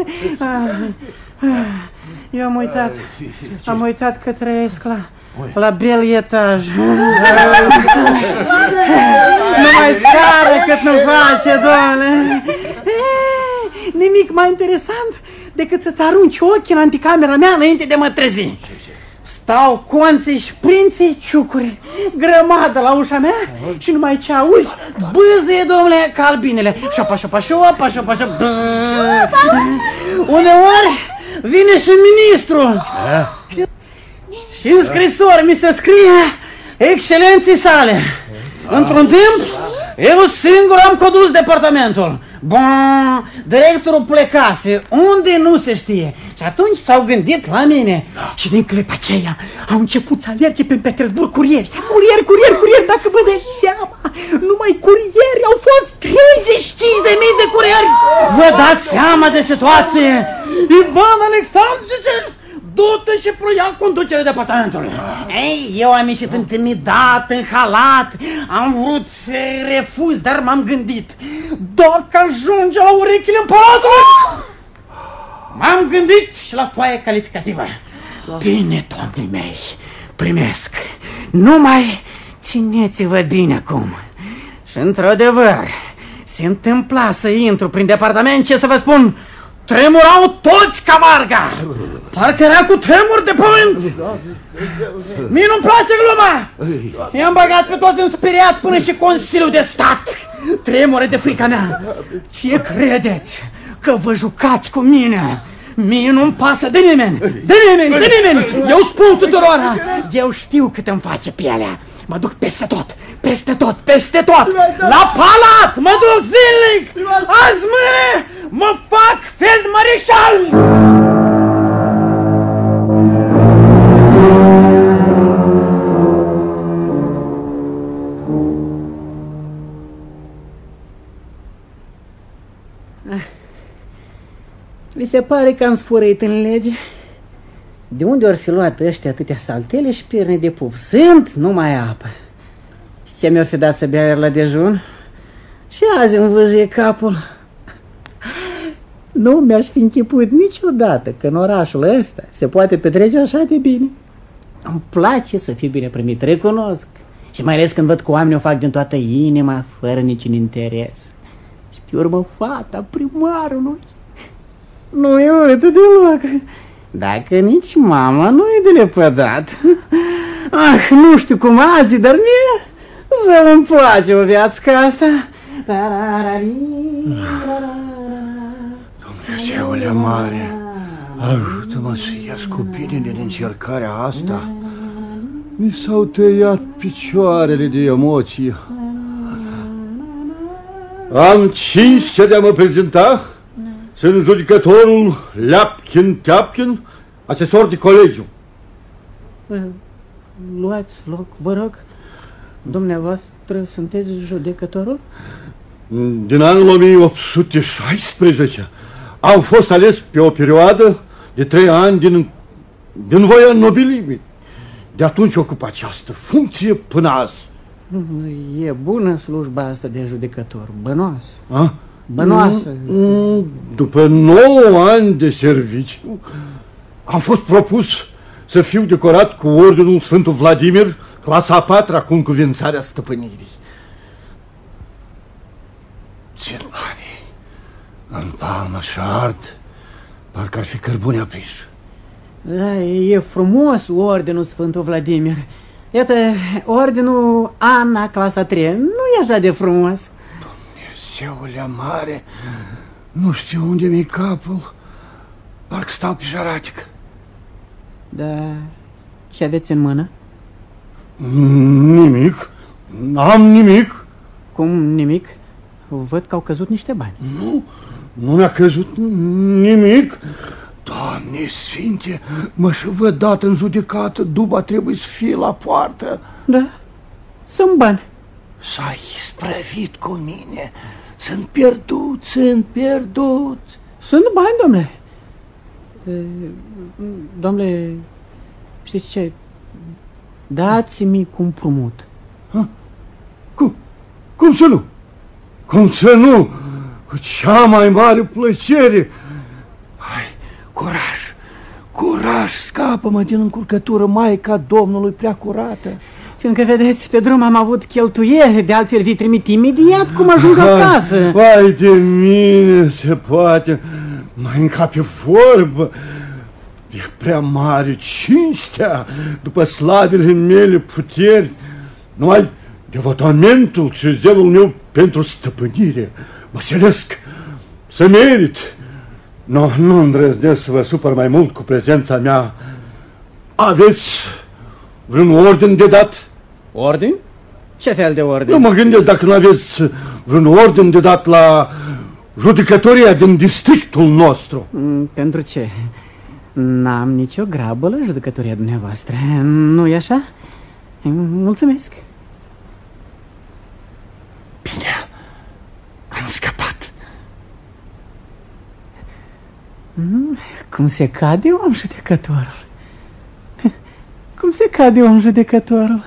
Eu am uitat că trăiesc la bel etaj. Nu mai scară cât nu face, doamne! Nimic mai interesant decât să-ți arunci ochii în anticamera mea înainte de mă trezi. Stau conții și prinții ciucuri, grămadă la ușa mea și numai ce auzi, bâzăie, domnule, ca albinele. Șopa, șopa, șopa, șopa, șopa. Uneori vine și ministrul. Și în scrisori mi se scrie excelenții sale. Într-un timp, eu singur am condus departamentul. Bun, directorul plecase, unde nu se știe. Și atunci s-au gândit la mine. Și din clipa aceea au început să alerge pe Petersburg curieri. Curieri, dacă vă dați seama. Numai curieri, au fost 35.000 de curieri. Vă dați seama de situație. Ivan Alexandrovici, du-te și proia conducerea departamentului. Ei, eu am ieșit intimidat, în halat, am vrut să refuz, dar m-am gândit. Dacă ajunge la urechile împăratului, m-am gândit și la foaia calificativă. Bine, doamnei mei, primesc. Numai țineți-vă bine acum. Și într-adevăr, se întâmpla să intru prin departament, ce să vă spun, tremurau toți ca varga. Parcă era cu tremur de pământ. Mie nu-mi place gluma. I-am băgat pe toți în speriat până și Consiliul de Stat tremure de frica mea. Ce credeți? că vă jucați cu mine. Mie nu-mi pasă de nimeni, de nimeni, de nimeni. Eu spun tuturora, eu știu cât îmi face pielea. Mă duc peste tot, peste tot, peste tot. La palat mă duc zilnic. Azi mâine mă fac feldmareșal. Vi se pare că am sfărăit în lege? De unde ori fi luat ăștia atâtea saltele și pierne de puf? Sunt numai apă. Și ce mi-or fi dat să beau iar la dejun? Și azi îmi vâjie capul. Nu mi-aș fi închipuit niciodată că în orașul ăsta se poate petrece așa de bine. Îmi place să fiu bine primit, recunosc. Și mai ales când văd că oamenii o fac din toată inima, fără niciun interes. Și pe urmă fata primarului nu e urâtă deloc. Dacă nici mama nu e de lepădat. Ah, nu știu cum alții, dar mie să-mi place o viață ca asta. Dumnezeule mare, ajută-mă să ies cu bine din încercarea asta. Mi s-au tăiat picioarele de emoție. Am cinstea de a mă prezenta. Sunt judecătorul Leapkin-Teapkin, asesor de colegiu. Luați loc, vă rog. Dumneavoastră sunteți judecătorul? Din anul 1816 am fost ales pe o perioadă de 3 ani din voia nobilimii. De atunci ocup această funcție până azi. E bună slujba asta de judecător, bănoasă. A? Bănoasă. După 9 ani de serviciu am fost propus să fiu decorat cu ordinul Sfântul Vladimir, clasa a 4-a, cu încuvințarea stăpânirii. Silvanii, în palmă și ard, parcă ar fi cărbuni aprinși. Da, e frumos ordinul Sfântul Vladimir. Iată, ordinul Ana, clasa 3, nu e așa de frumos. Dumnezeule mare, nu știu unde mi-e capul, parcă stau pe jaratică. Da, ce aveți în mână? Nimic, n-am nimic. Cum nimic? Văd că au căzut niște bani. Nu mi-a căzut nimic. Doamne Sfinte, mă și văd dat în judecată, duba trebuie să fie la poartă. Da, sunt bani. S-a isprăvit cu mine. Sunt pierdut, sunt pierdut. Sunt bani, domnule. Domnule, știți ce? Dați-mi cu împrumut. Cum să nu? Cum să nu? Cu cea mai mare plăcere. Hai, curaj, curaj, scapă-mă din încurcătură, Maica Domnului Preacurată. Fiindcă, vedeți, pe drum am avut cheltuieli, de altfel vi trimit imediat cum ajung acasă. Vai de mine, se poate, mai încape vorbă. E prea mare cinstea după slabile mele puteri. Numai devotamentul și zelul meu pentru stăpânire mă selesc să merit. Nu îndrăznesc să vă supăr mai mult cu prezența mea. Aveți vreun ordin de dat? Ordin? Ce fel de ordin? Eu mă gândesc dacă nu aveți vreun ordin de dat la judecătoria din districtul nostru. Pentru ce? N-am nicio grabă la judecătoria dumneavoastră, nu-i așa? Mulțumesc. Bine, am scăpat. Cum se cade om judecătorul? Cum se cade om judecătorul?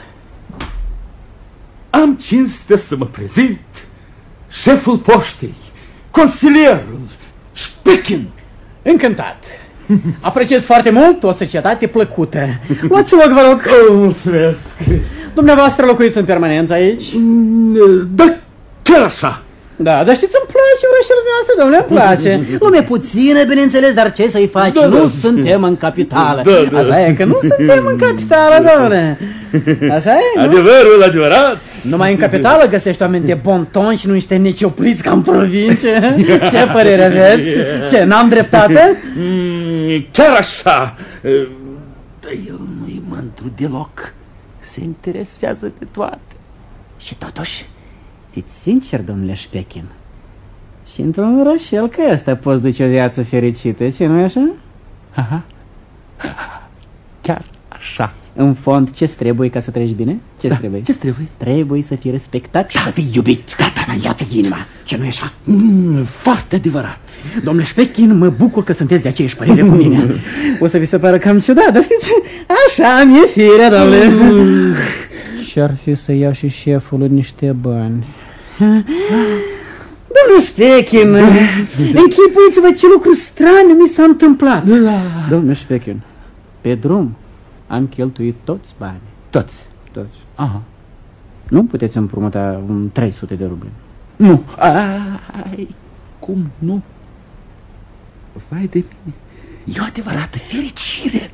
Am cinstea să mă prezint șeful poștei, consilierul Șpichin. Încântat. Apreciez foarte mult o societate plăcută. Luați loc, vă rog. Mulțumesc. Dumneavoastră locuiți în permanență aici? Da, chiar așa. Da, dar știți, îmi place orașul dumneavoastră, domnule, îmi place. Lume puțină, bineînțeles, dar ce să-i faci? Nu suntem în capitală. Așa e, că nu suntem în capitală, domnule. Așa e, nu? Adevărul adevărat. Numai în capitală găsești oameni de bon ton și nu niște neciopliți ca în provincie. Ce părere aveți? Ce, n-am dreptate? Chiar așa. Dar el nu-i mândru deloc. Se interesează de toate. Și totuși, fiți sincer, domnule Șpechin, și într-un rășel că ăsta poți duce o viață fericită, ce nu-i așa? Aha. Chiar așa. În fond, ce-ți trebuie ca să trăiești bine? Ce-ți trebuie? Ce-ți trebuie? Trebuie să fii respectat și să fii iubit. Da, iată inima. Ce nu-i așa? Foarte adevărat. Domnule Șpechin, mă bucur că sunteți de aceeași părere cu mine. O să vi se pară cam ciudat, dar știți, așa mi-e firea, domnule. Ce-ar fi să iau și șefului niște bani? Domnule Șpechin, închipuiți-vă ce lucru straniu mi s-a întâmplat. Domnule Șpechin, pe drum am cheltuit toți banii. Toți? Toți. Aha. Nu puteți împrumuta un 300 de ruble? Nu. Ai, cum nu? Vai de mine, e o adevărată fericire.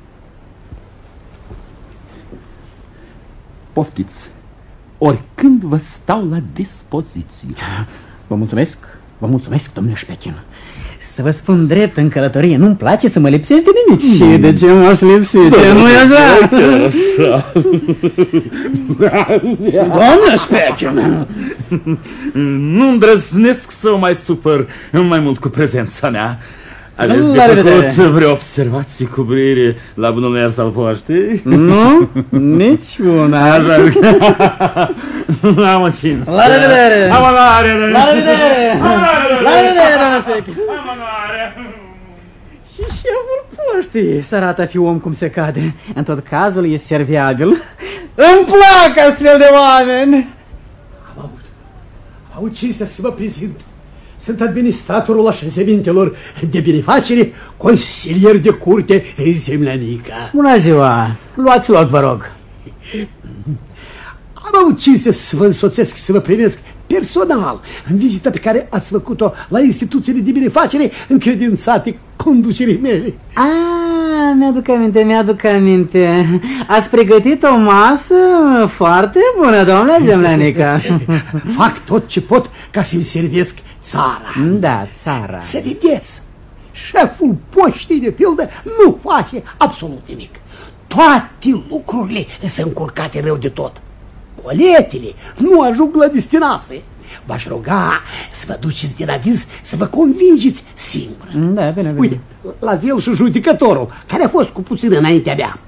Poftiți, oricând vă stau la dispoziție. Vă mulțumesc, domnule Șpechin. Să vă spun drept, în călătorie nu-mi place să mă lipsesc de nimic. Și de ce m-aș lipsi? Nu-i așa? Domnule Șpechin! Nu îndrăznesc să o mai supăr mai mult cu prezența mea. Aveți de făcut vreo observație cu privire la bunul mers al poștii? Nu, nici una. Am o cinste. La revedere! Am onoare! La revedere! La revedere, doamna Șpechin! Am onoare! Și șeful poștii să arată a fi om cum se cade. În tot cazul e serviabil. Îmi plac astfel de oameni! Am avut cinstea să vă prezint. Sunt administratorul așezămintelor de binefacere, consilier de curte Zemlănică. Bună ziua! Luați loc, vă rog. Am avut cinstea să vă însoțesc, să vă primesc personal în vizita pe care ați făcut-o la instituțiile de binefacere încredințate conducerii mele. Mi-aduc aminte. Ați pregătit o masă foarte bună, domnule Zemlănică. Fac tot ce pot ca să-mi servesc țara. Da, țara. Să vedeți, șeful poștii, de pildă, nu face absolut nimic. Toate lucrurile sunt încurcate rău de tot. Coletele nu ajung la destinație. V-aș ruga să vă duceți din aviz să vă convingeți singur. Da, bine. Uite, la fel și judecătorul, care a fost cu puțin înaintea mea.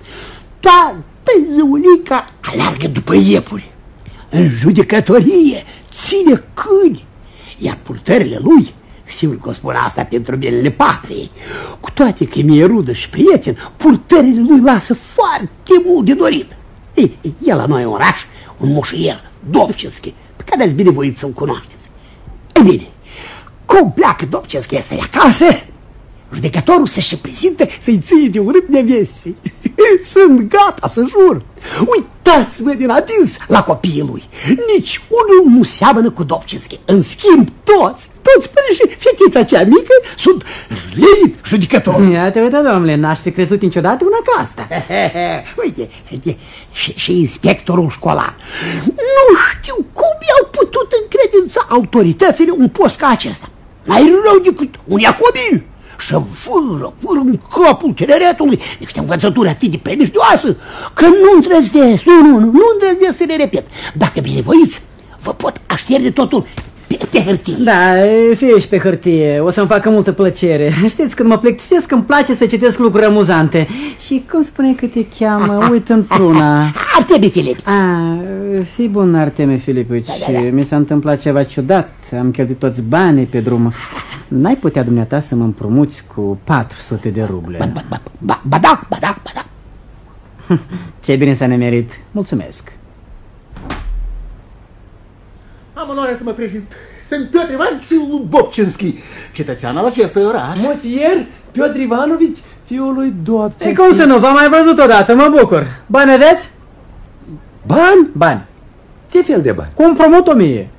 Toată ziulica alargă după iepuri. În judecătorie ține câini. Iar purtările lui, sigur că o spun asta pentru binele patriei, cu toate că mi-e rudă și prieten, purtările lui lasă foarte mult de dorit. E la noi în oraș un moșier, Dobcinski, pe care ați binevoit să-l cunoașteți. E bine, cum pleacă Dobcinski ăsta de acasă, judecătorul se prezintă să-i ție de urât nevestii. Sunt gata să jur. Uitați-vă din adins la copiii lui. Nici unul nu seamănă cu Dobcinski. În schimb, toți până și fetița cea mică sunt leit judecătorul. Iată, domnule, n-aș fi crezut niciodată una ca asta. Uite, și inspectorul școlar. Nu știu cum i-au putut încredința autoritățile un post ca acesta. Mai rău decât un Iacobil. Și vâră în capul tineretului niște învățături atât de primejdoasă că nu îndrăznesc, nu îndrăznesc să le repet. Dacă binevoiți, vă pot așterne totul pe hârtie. Da, fie și pe hârtie, o să-mi facă multă plăcere. Știți, când mă plictisesc, îmi place să citesc lucruri amuzante. Și cum spune că te cheamă, uit într-una. Arteme Filipici. Fii bun, Arteme Filipici. Da. Mi s-a întâmplat ceva ciudat. Am cheltuit toți banii pe drum. N-ai putea dumneata să mă împrumuți cu 400 de ruble? Ba da. Ce bine s-a nemerit. Mulțumesc. Am onoarea să mă prezint. Sunt Piotr Ivan, fiul lui Dobcinski, cetățean al acestui oraș. Motier, Piotr Ivanovici, fiul lui Dobcinski. Cum să nu, v-am mai văzut odată, mă bucur. Bani aveți? Bani. Ce fel de bani? Cu împrumut 1000.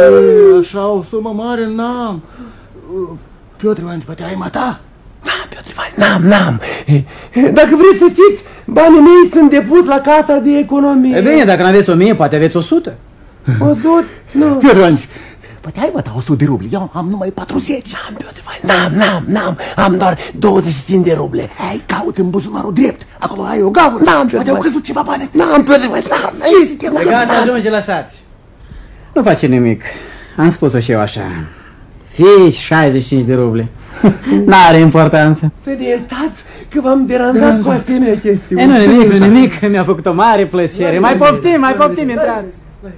Așa o sumă mare n-am. Piotr Ivanovici, poate ai mata? Da, Piotr N-am. Dacă vreți să știți, banii mei sunt depus la Casa de Economie. E bine, dacă n-aveți 1000, poate aveți 100. 100? Nu. Piotr, poate ai, bă, 100 de ruble, eu am numai 40. N-am, am doar 25 de ruble. Hai, caut în buzunarul drept, acolo ai o gaură. Poate au căzut ceva bani. N-am, Piotr, Gata, ajunge, lăsați. Nu face nimic, am spus-o și eu așa. Fii 65 de ruble. N-are importanță. Pe de iertați că v-am deranjat cu asemenea chestii. Nu nimic, mi-a făcut o mare plăcere. Mai poftim, intrați.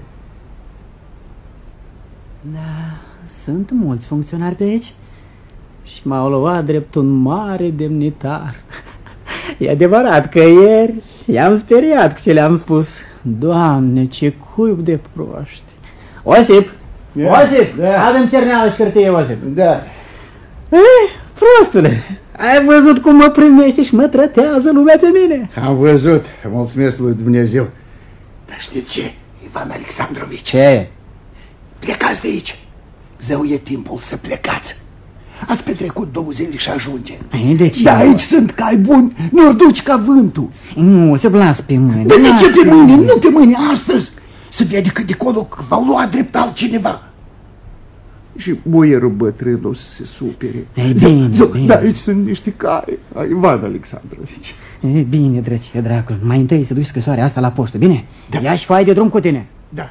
Da, sunt mulți funcționari pe aici și m-au luat drept un mare demnitar. E adevărat că ieri i-am speriat cu ce le-am spus. Doamne, ce cuib de proști. Osip, avem cerneală și hârtie, Osip. Da. Prostule, ai văzut cum mă primește și mă tratează lumea pe mine? Am văzut, mulțumesc lui Dumnezeu. Dar știți ce, Ivan Alexandrovici? Ce? Plecați de aici. Zău, e timpul să plecați. Ați petrecut 2 zile și ajunge. De ce? Da, aici sunt cai buni, nu-ori duci ca vântul. Nu, se las pe mâine. De ce pe mâine? Nu pe mâine, astăzi. Să vede că de acolo v-au luat drept altcineva. Și boierul bătrân o să se supere. Bine. Da, aici sunt niște cai. Ivan Alexandrovici. Bine, drăcie, dracul. Mai întâi să duci scrisoarea asta la poștă, bine? Da. Ia și fai de drum cu tine. Da.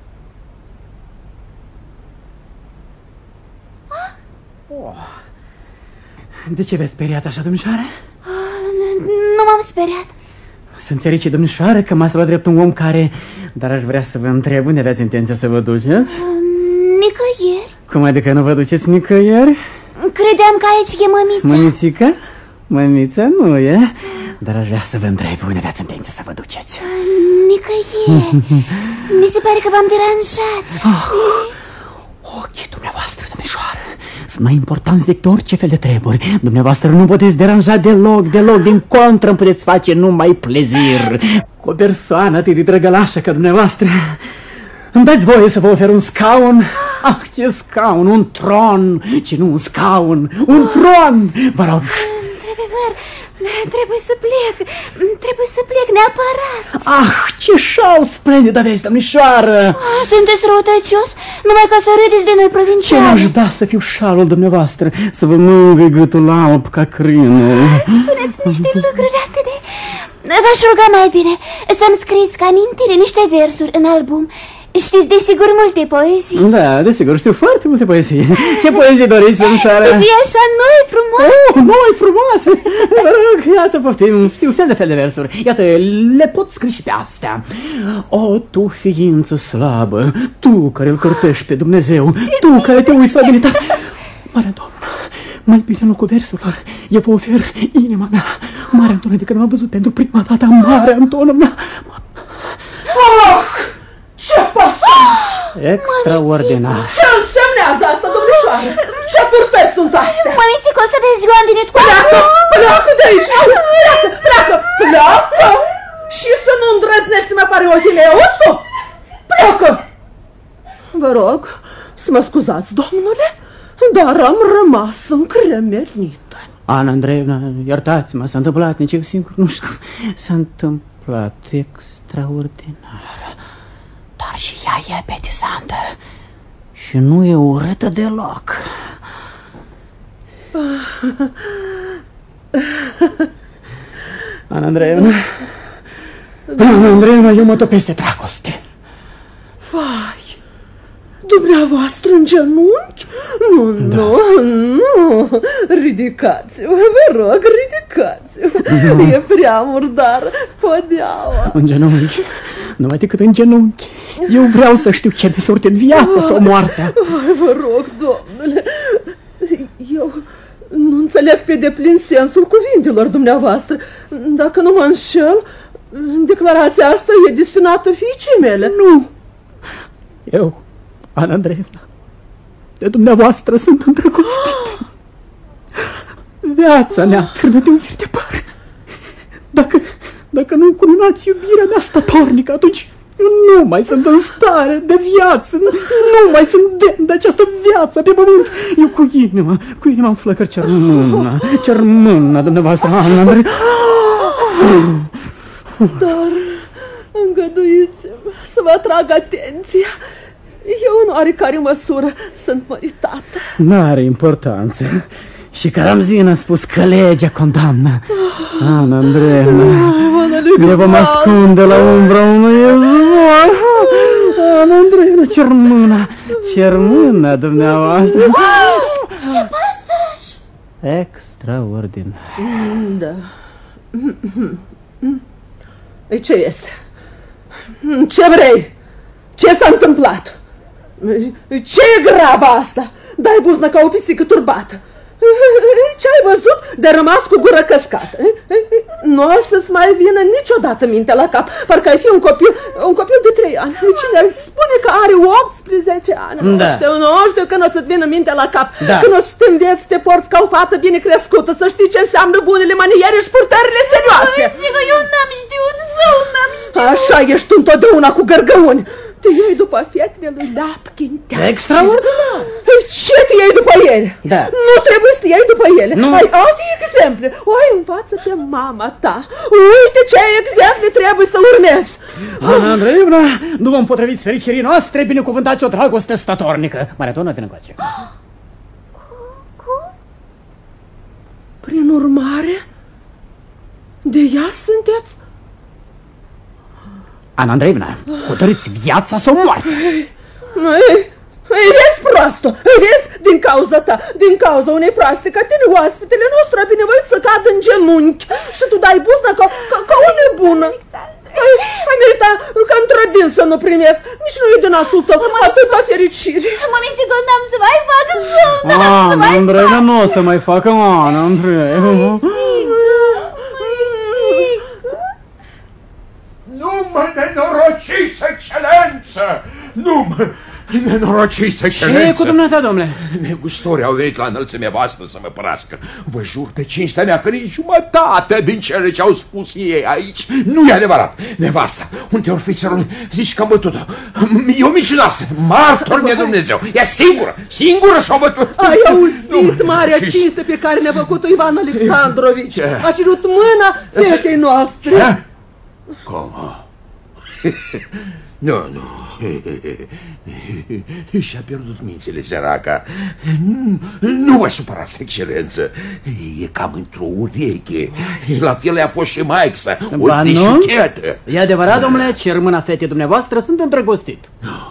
De ce v-ați speriat așa, domnișoară? Nu m-am speriat. Sunt fericit, domnișoară, că m-ați luat drept un om care... Dar aș vrea să vă întreb, unde aveați intenția să vă duceți? Nicăieri. Cum adică nu vă duceți nicăieri? Credeam că aici e mămița. Mămițica? Mămița nu e. Dar aș vrea să vă întreb, unde aveați intenția să vă duceți? Nicăieri. Mi se pare că v-am deranjat. Ochii dumneavoastră, domnișoară, sunt mai importanți decât orice fel de treburi. Dumneavoastră nu puteți deranja deloc. Din contră îmi puteți face numai plezir. Cu o persoană atât de drăgălașă ca dumneavoastră. Îmi dați voie să vă ofer un scaun? Ah, ce scaun, un tron. Ce nu un scaun, un tron. Vă rog. Într-adevăr, trebuie să plec neapărat. Ah, ce șal splendid aveți, domnișoară. Sunteți răutăcios, numai ca să râdeți de noi provinciali. Ce m-aș da să fiu șalul dumneavoastră, să vă mângâi gâtul alb ca crinul. Spuneți niște lucruri atât de... V-aș ruga mai bine să-mi scrieți ca amintire niște versuri în album. Știți desigur multe poezii. Da, desigur, știu foarte multe poezii. Ce poezii doriți, domnișoară? Să fie așa noi frumoase. Noi frumoase. Vă rog, iată, poftim, știu fel de versuri. Iată, le pot scrie și pe astea. O, tu ființă slabă, tu care îl cărtești pe Dumnezeu, tu care te uiți la militar. Mare Domnul, mai bine în locul versurilor, eu vă ofer inima mea. Mare Antonă, de când m-am văzut pentru prima dată, Mare Antonă mea. Ce pasaj! Extraordinar. Ce însemnează asta, domnișoară? Ce purtări sunt astea? Mămițică, o să vezi, eu am venit cu... Pleacă de aici! Pleacă! Și să nu îndrăznești să-mi apare ochile osul! Pleacă! Vă rog să mă scuzați, domnule, dar am rămas încremenită. Ana Andreevna, iertați-mă, s-a întâmplat nici eu singur, nu știu, s-a întâmplat extraordinar. Dar și ea e apetizantă și nu e urâtă deloc. Ana Andreevna, eu mă topesc de dragoste. Vai, dumneavoastră în genunchi? Nu, ridicați-vă, vă rog, ridicați-vă. E prea murdar podeaua. În genunchi, numai decât în genunchi. Eu vreau să știu ce mi sorte în viață sau moartea. Vă rog, domnule, eu nu înțeleg pe deplin sensul cuvintelor dumneavoastră. Dacă nu mă înșel, declarația asta e destinată fiicei mele. Nu, eu, Ana Andreevna, de dumneavoastră sunt îndrăgostit. Viața mea trebuie de un fir de păr. Dacă nu încununați iubirea mea statornică, Eu nu mai sunt în stare de viață, nu mai sunt demn de această viață pe pământ. Eu cu inima în flăcări cer mâna dumneavoastră, Ana Andrei. Dar îngăduiți-mi să vă atrag atenția. Eu în oarecare măsură sunt măritată. N-are importanță. Și Karamzin a spus că legea condamnă. Ana Andreevna, ne vom ascunde la umbra unui izvor. Ana Andreevna, cer mâna dumneavoastră. Ce pasaj! Extraordinar. Da. Ce este? Ce vrei? Ce s-a întâmplat? Ce e graba asta? Dai buznă ca o pisică turbată. Ce ai văzut de rămas cu gură căscată? Nu o să-ți mai vină niciodată mintea la cap. Parcă ai fi un copil de 3 ani. Cine ar spune că are 18 ani? Da. Nu știu când o să-ți vină mintea la cap. Da. Când o să te înveți să te porți ca o fată bine crescută, să știi ce înseamnă bunele maniere și purtările serioase. Eu n-am știut, zău, n-am știut. Așa ești tu întotdeauna cu gărgăuni. Te iei după fetele lui Lapkin. Extraordinar! Ce te iei după ele? Da. Nu trebuie să te iei după ele. Nu. Ai alte exemple. O ai învață pe mama ta. Uite ce exemple trebuie să urmezi. Ana Andreevna, nu vă împotriviți fericirii noastre, binecuvântați o dragoste statornică. Maratona, vină încoace. Cum? Prin urmare, de ea sunteți? Ana Andreevna, hotărâți viața sau moarte. Îi vezi proastă, îi vezi din cauza ta, din cauza unei proaste ca tine, oaspetele nostru a binevoit să cadă în genunchi și tu dai buzna ca o nebună. Ai meritat ca într-adin să nu primesc, nici nu e din nasul tău atâta fericire. Mami, sigur n-am să mai fac zău, Ana Andreevna nu o să mai facă, Ana Andreevna. Nu mă nenorociți, excelență! Nu mă nenorociți, excelență! Ce e cu dumneata, domnule? Negustorii au venit la înălțimea voastră să mă părască. Vă jur pe cinstea mea că nici jumătate din cele ce au spus ei aici nu e adevărat. Nevasta, unde ofițerul, zici că am bătut-o. E o mincinoasă, martor mi-e Dumnezeu. E singură s-a bătut. Ai auzit marea cinste pe care ne-a făcut-o Ivan Alexandrovici? A cerut mâna fetei noastre. Cum? Nu. Și-a pierdut mințile, săraca. Nu vă supărați, excelență. E cam într-o ureche. La fel a fost și Maixa, o deșuchetă. E adevărat, domnule, cer mâna fetei dumneavoastră, sunt îndrăgostit.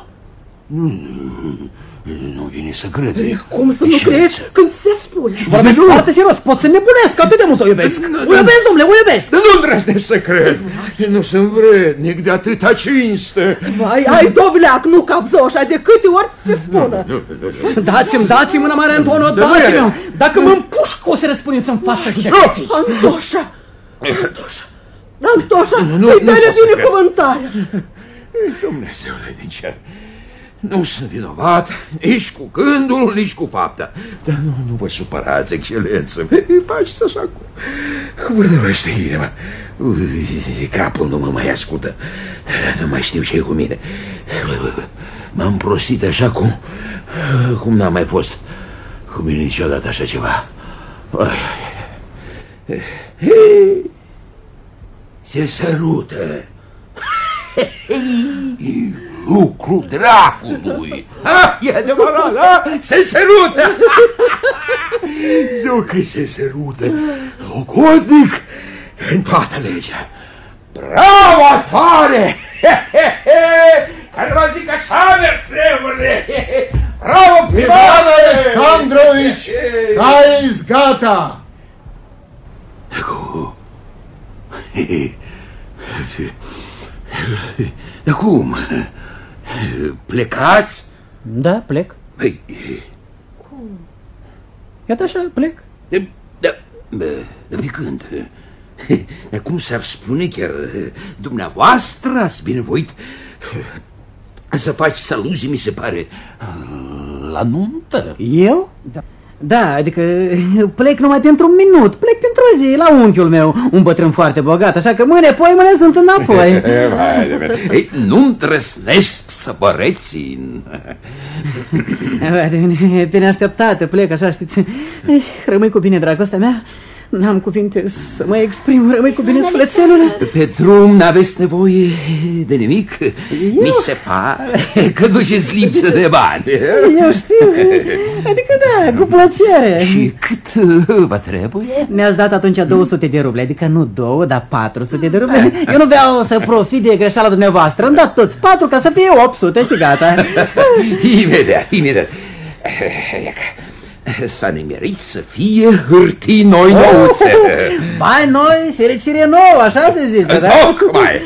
Nu vine să crede. Cum să nu crezi când se spune? Vorbesc foarte serios, pot să nebunesc, atât de mult o iubesc. O iubesc, domnule, o iubesc. Nu îndrăznesc să cred. Nu sunt vrednic de atâta cinste. Ai dovleac, nu capzoșa, de câte ori se spună. Dați-mi mâna, Mare Antonio, dați-mi. Dacă mă împușc, o să răspundeți în fața judecății. Antoșa, îi dă-le binecuvântarea. Dumnezeule din cer, nu sunt vinovat nici cu gândul, nici cu fapta. Dar nu vă supărați, excelență. Faceți așa cum vă dorește inima. Capul nu mă mai ascultă. Nu mai știu ce e cu mine. M-am prostit așa cum n-a mai fost cu mine niciodată așa ceva. Se sărută. Lucru dracului. E adevărat, da? Se sărută. Ziu că se sărută logodnic în toată legea. Bravo, tare! Care vă zic așa, mertrevule! Bravo, Ivan Alexandrovici, ai-s gata! Dar cum? Plecați? Da, plec. Păi... Cum? Iată așa, plec. Dar pe când? Dar cum s-ar spune chiar dumneavoastră ați binevoit să faci saluzii, mi se pare, la nuntă? Eu? Da. Da, adică plec numai pentru un minut, plec pentru o zi la unchiul meu, un bătrân foarte bogat, așa că mâine sunt înapoi. Ei, nu îndrăznesc să vă rețin. Pe neașteptate plec, așa, știți. Rămâi cu bine, dragostea mea. N-am cuvinte să mă exprim, rămâi cu bine, sufletelule. Pe drum n-aveți nevoie de nimic? Mi se pare că duceți lipsă de bani. Eu știu, adică da, cu plăcere. Și cât vă trebuie? Mi-ați dat atunci 200 de ruble, adică nu 2, dar 400 de ruble. Eu nu vreau să profit de greșeala dumneavoastră, îmi dat toți 4 ca să fie 800 și gata. Imediat. S-a nimerit să fie hârtii noi nouțe. Bani noi, fericire nouă, așa se zice, da? Tocmai.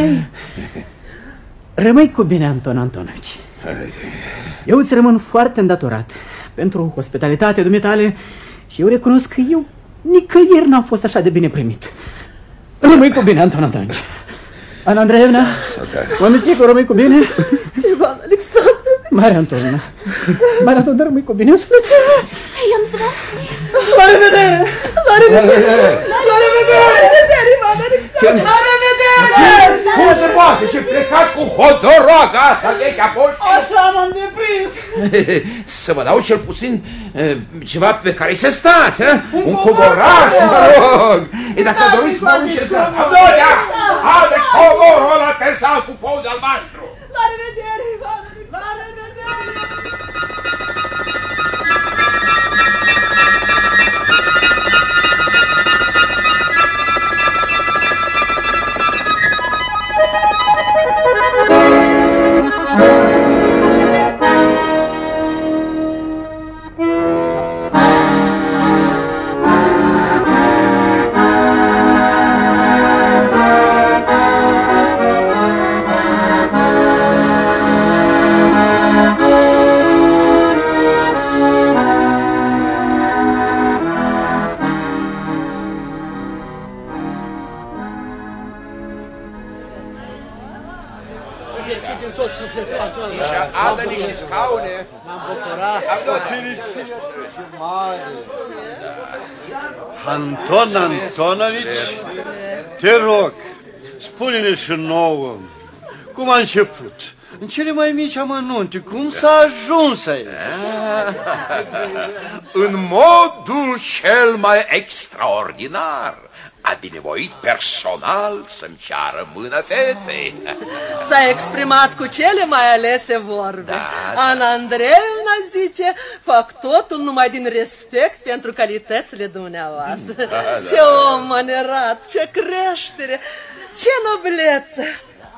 Rămâi cu bine, Anton Antonovici. Eu îți rămân foarte îndatorat pentru hospitalitatea dumitale și eu recunosc că eu nicăieri n-am fost așa de bine primit. Rămâi cu bine, Anton Antonovici. Ana Andreevna, mămițică, rămâi cu bine? Ivan Alexandru. Maria Antonina, rămâi cu bine, sufletelule. Eu am zvaște. La revedere! La revedere! La revedere, Ivan Alexandru! La revedere! Cum se poate? Și plecați cu hodoroga asta vechea poștă? Așa m-am deprins. Să vă dau cel puțin ceva pe care să stați, un covoraș, mă rog. E dacă doriți să vă duceți, haide covorul ăla pe sal cu foul de albastru. La revedere, Ivan Alexandru! La revedere! Adă niște scaune. M-am bucurat. Anton Antonovici, te rog, spune-ne și nouă, cum a început? În cele mai mici amănunte, cum s-a ajuns aici? În modul cel mai extraordinar. A binevoit personal să-mi ceară mână fetei. S-a exprimat cu cele mai alese vorbe. Ana Andreevna zice, fac totul numai din respect pentru calitățile dumneavoastră. Ce om manerat, ce creștere, ce noblețe.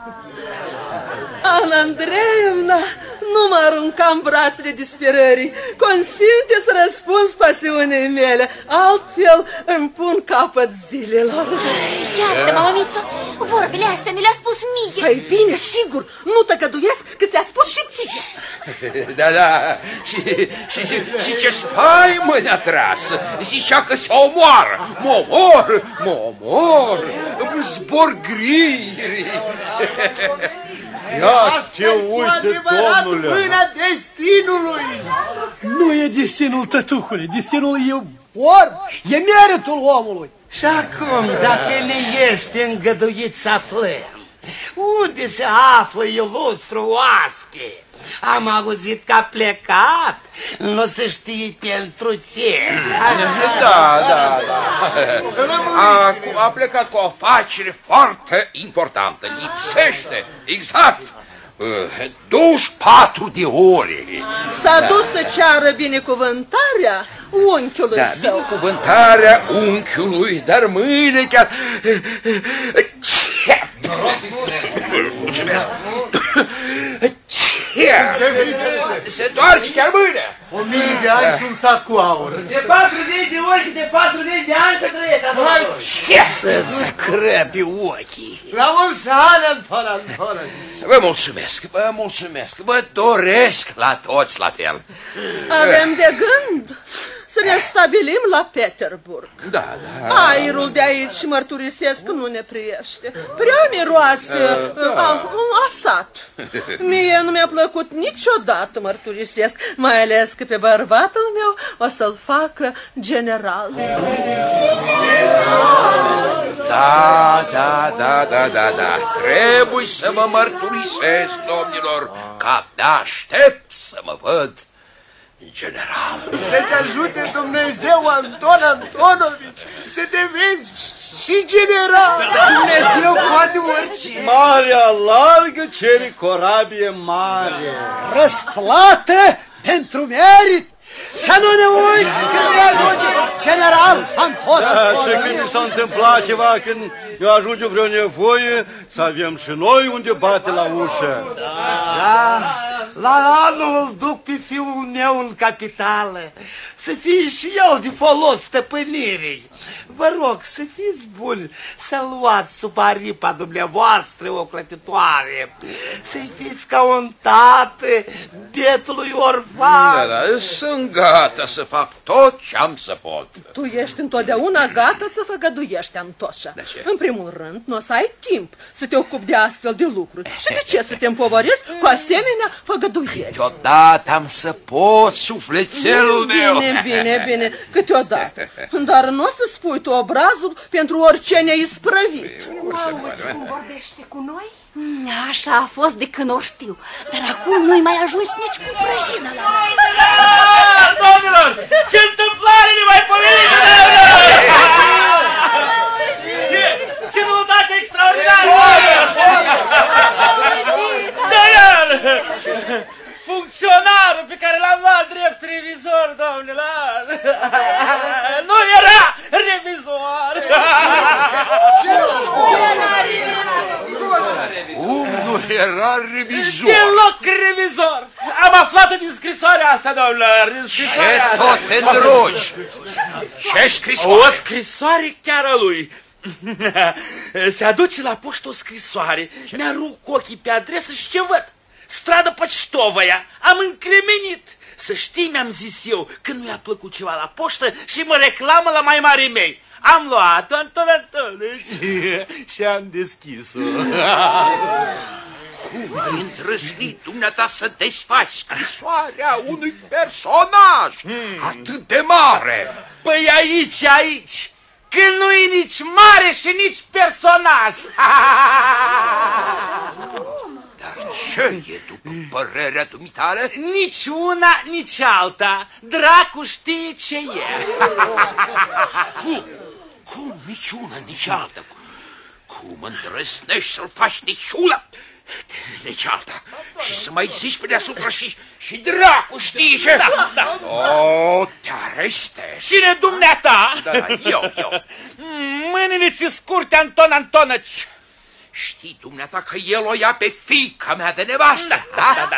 Ana Andreevna, nu mă arunca în brațele disperării. Consimte să răspunzi pasiunii mele, altfel îmi pun capăt zilelor. Iartă-mă, mămiță, vorbele astea mi le-a spus mie. Păi bine, sigur, nu tăgăduiesc că ți-a spus și ție. Da, și ce spaimă ne-a tras. Zicea că se omoară. Mă omor, îmi zbor gririi. Ia ce uite, domnule! Mâna destinului! Nu e destinul tătucului, destinul e orb, e meritul omului. Și acum, dacă ne este îngăduit să aflăm, unde se află ilustru oaspe? Am auzit că a plecat, nu se știe pentru ce. Da. A plecat cu o afacere foarte importantă. Lipsește, exact, 24 de ore. S-a dus să ceară binecuvântarea unchiului său. Binecuvântarea unchiului, dar mâine chiar... Mulțumesc. Se doarce chiar mâine. 1000 de ani și un sac cu aur. De 40 de ori și de 40 de ani că trăiesc. Să-ți crăpi ochii. La mulți ani, Anton Antonovici. Vă mulțumesc, vă doresc la toți la fel. Avem de gând să ne stabilim la Peterburg. Da. Aerul de aici, mărturisesc, nu ne priește. Prea miroase asat. Mie nu mi-a plăcut niciodată, mărturisesc, mai ales că pe bărbatul meu o să-l facă general. Da. Trebuie să mă mărturisesc, domnilor, că abia aștept să mă văd general. Să-ți ajute Dumnezeu, Anton Antonovici, să te vezi și general. Dumnezeu poate orice. Marea largă cere corabie mare. Răsplată pentru merit. Să nu ne uiți când ne ajunge general Anton Antonovici. Și când mi s-a întâmplat ceva, când eu ajunge vreo nevoie, să avem și noi unde bate la ușă. Da, la anul îl duc pe fiul meu în capitală, să fie și el de folos stăpânirii. Vă rog să fiți buni, să luați sub aripa dumneavoastră ocrătitoare, să-i fiți ca un tată bietului orfan. Da, sunt gata să fac tot ce-am să pot. Tu ești întotdeauna gata să făgăduiești, Antoșa. În primul rând, nu o să ai timp să te ocupi de astfel de lucruri. Și de ce să te împovărezi cu asemenea făgăduieri? Câteodată am să pot, sufletelul meu. Bine, câteodată. Dar nu o să spui tu obrazul pentru orice ne-ai isprăvit. Auzi cum vorbește cu noi? Așa a fost de când o știu, dar acum nu-i mai ajungi nici cu prăjină la noi. Domnilor, ce întâmplare nemaipomenită! Ce noutate extraordinară! Funcționarul pe care l-am luat drept revizor, domnilor, nu era revizor! Cum nu era revizor? Deloc revizor! Am aflat din scrisoarea asta, domnilor, din scrisoarea Ce asta. tot te îndrogi? Ce scrisoare? O scrisoare chiar a lui. Se aduce la poștă o scrisoare, mi-arunc ochii pe adresă și ce văd? Stradă Păștovăia, am încremenit. Să știi, mi-am zis eu, că nu i-a plăcut ceva la poștă și mă reclamă la mai mari mei. Am luat-o, Anton Antonici, și am deschis-o. Cum ai îndrăznit dumneata să desfaci scrisoarea unui personaj atât de mare? Păi aici, când nu e nici mare și nici personaj. Dar ce e, după părerea dumitale? Nici una, nici alta. Dracu știe ce e. Cum nici una, nici alta? Cum îndrăznești să-l faci nici una, nici alta? Și să mai zici pe deasupra și dracu știi ce? Da. O, te arestezi. Cine dumneata? Da, eu. Mâinile ți scurte, Anton Antonovici. Știi dumneata că el o ia pe fiica mea de nevastă?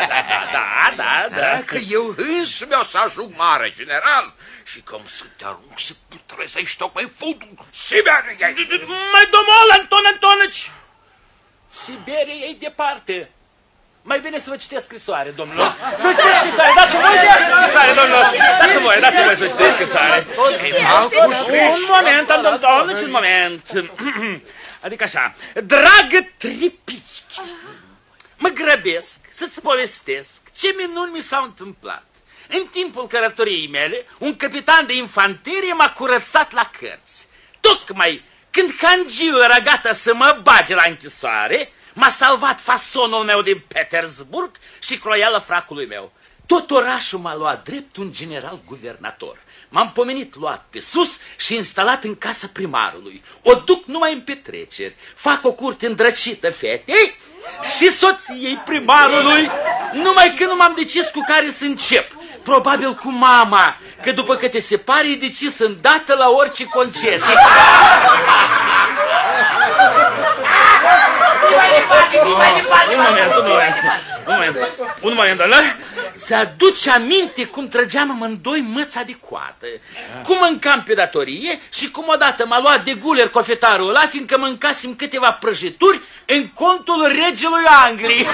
Da. Că eu însumi o să ajung mare general și că îmi să te arunc să putrezești tocmai în fundul Siberiei. Mai domol, Anton Antonovici! Siberia e departe. Mai bine să vă citesc scrisoare, domnilor. Să citesc scrisoare, dați-mi scrisoare, domnilor. Dați-mi voi să citesc scrisoare. Un moment, Anton Antonovici, un moment. Adică așa, dragă Tripici, mă grăbesc să-ți povestesc ce minuni mi s-au întâmplat. În timpul călătoriei mele, un capitan de infanterie m-a curățat la cărți. Tocmai când hangiul era gata să mă bage la închisoare, m-a salvat fasonul meu din Petersburg și croiala fracului meu. Tot orașul m-a luat drept un general guvernator. M-am pomenit luat pe sus și instalat în casa primarului. O duc numai în petreceri. Fac o curte îndrăcită fetei și soției primarului, numai că nu m-am decis cu care să încep. Probabil cu mama, că după că te separi e decis îndată la orice concesie. Un moment, domnule. Se-aduce aminte cum trăgeam amândoi măța de coadă, cum mâncam pe datorie și cum odată m-a luat de guler cofetarul ăla, fiindcă mâncasem câteva prăjituri în contul regelui Angliei.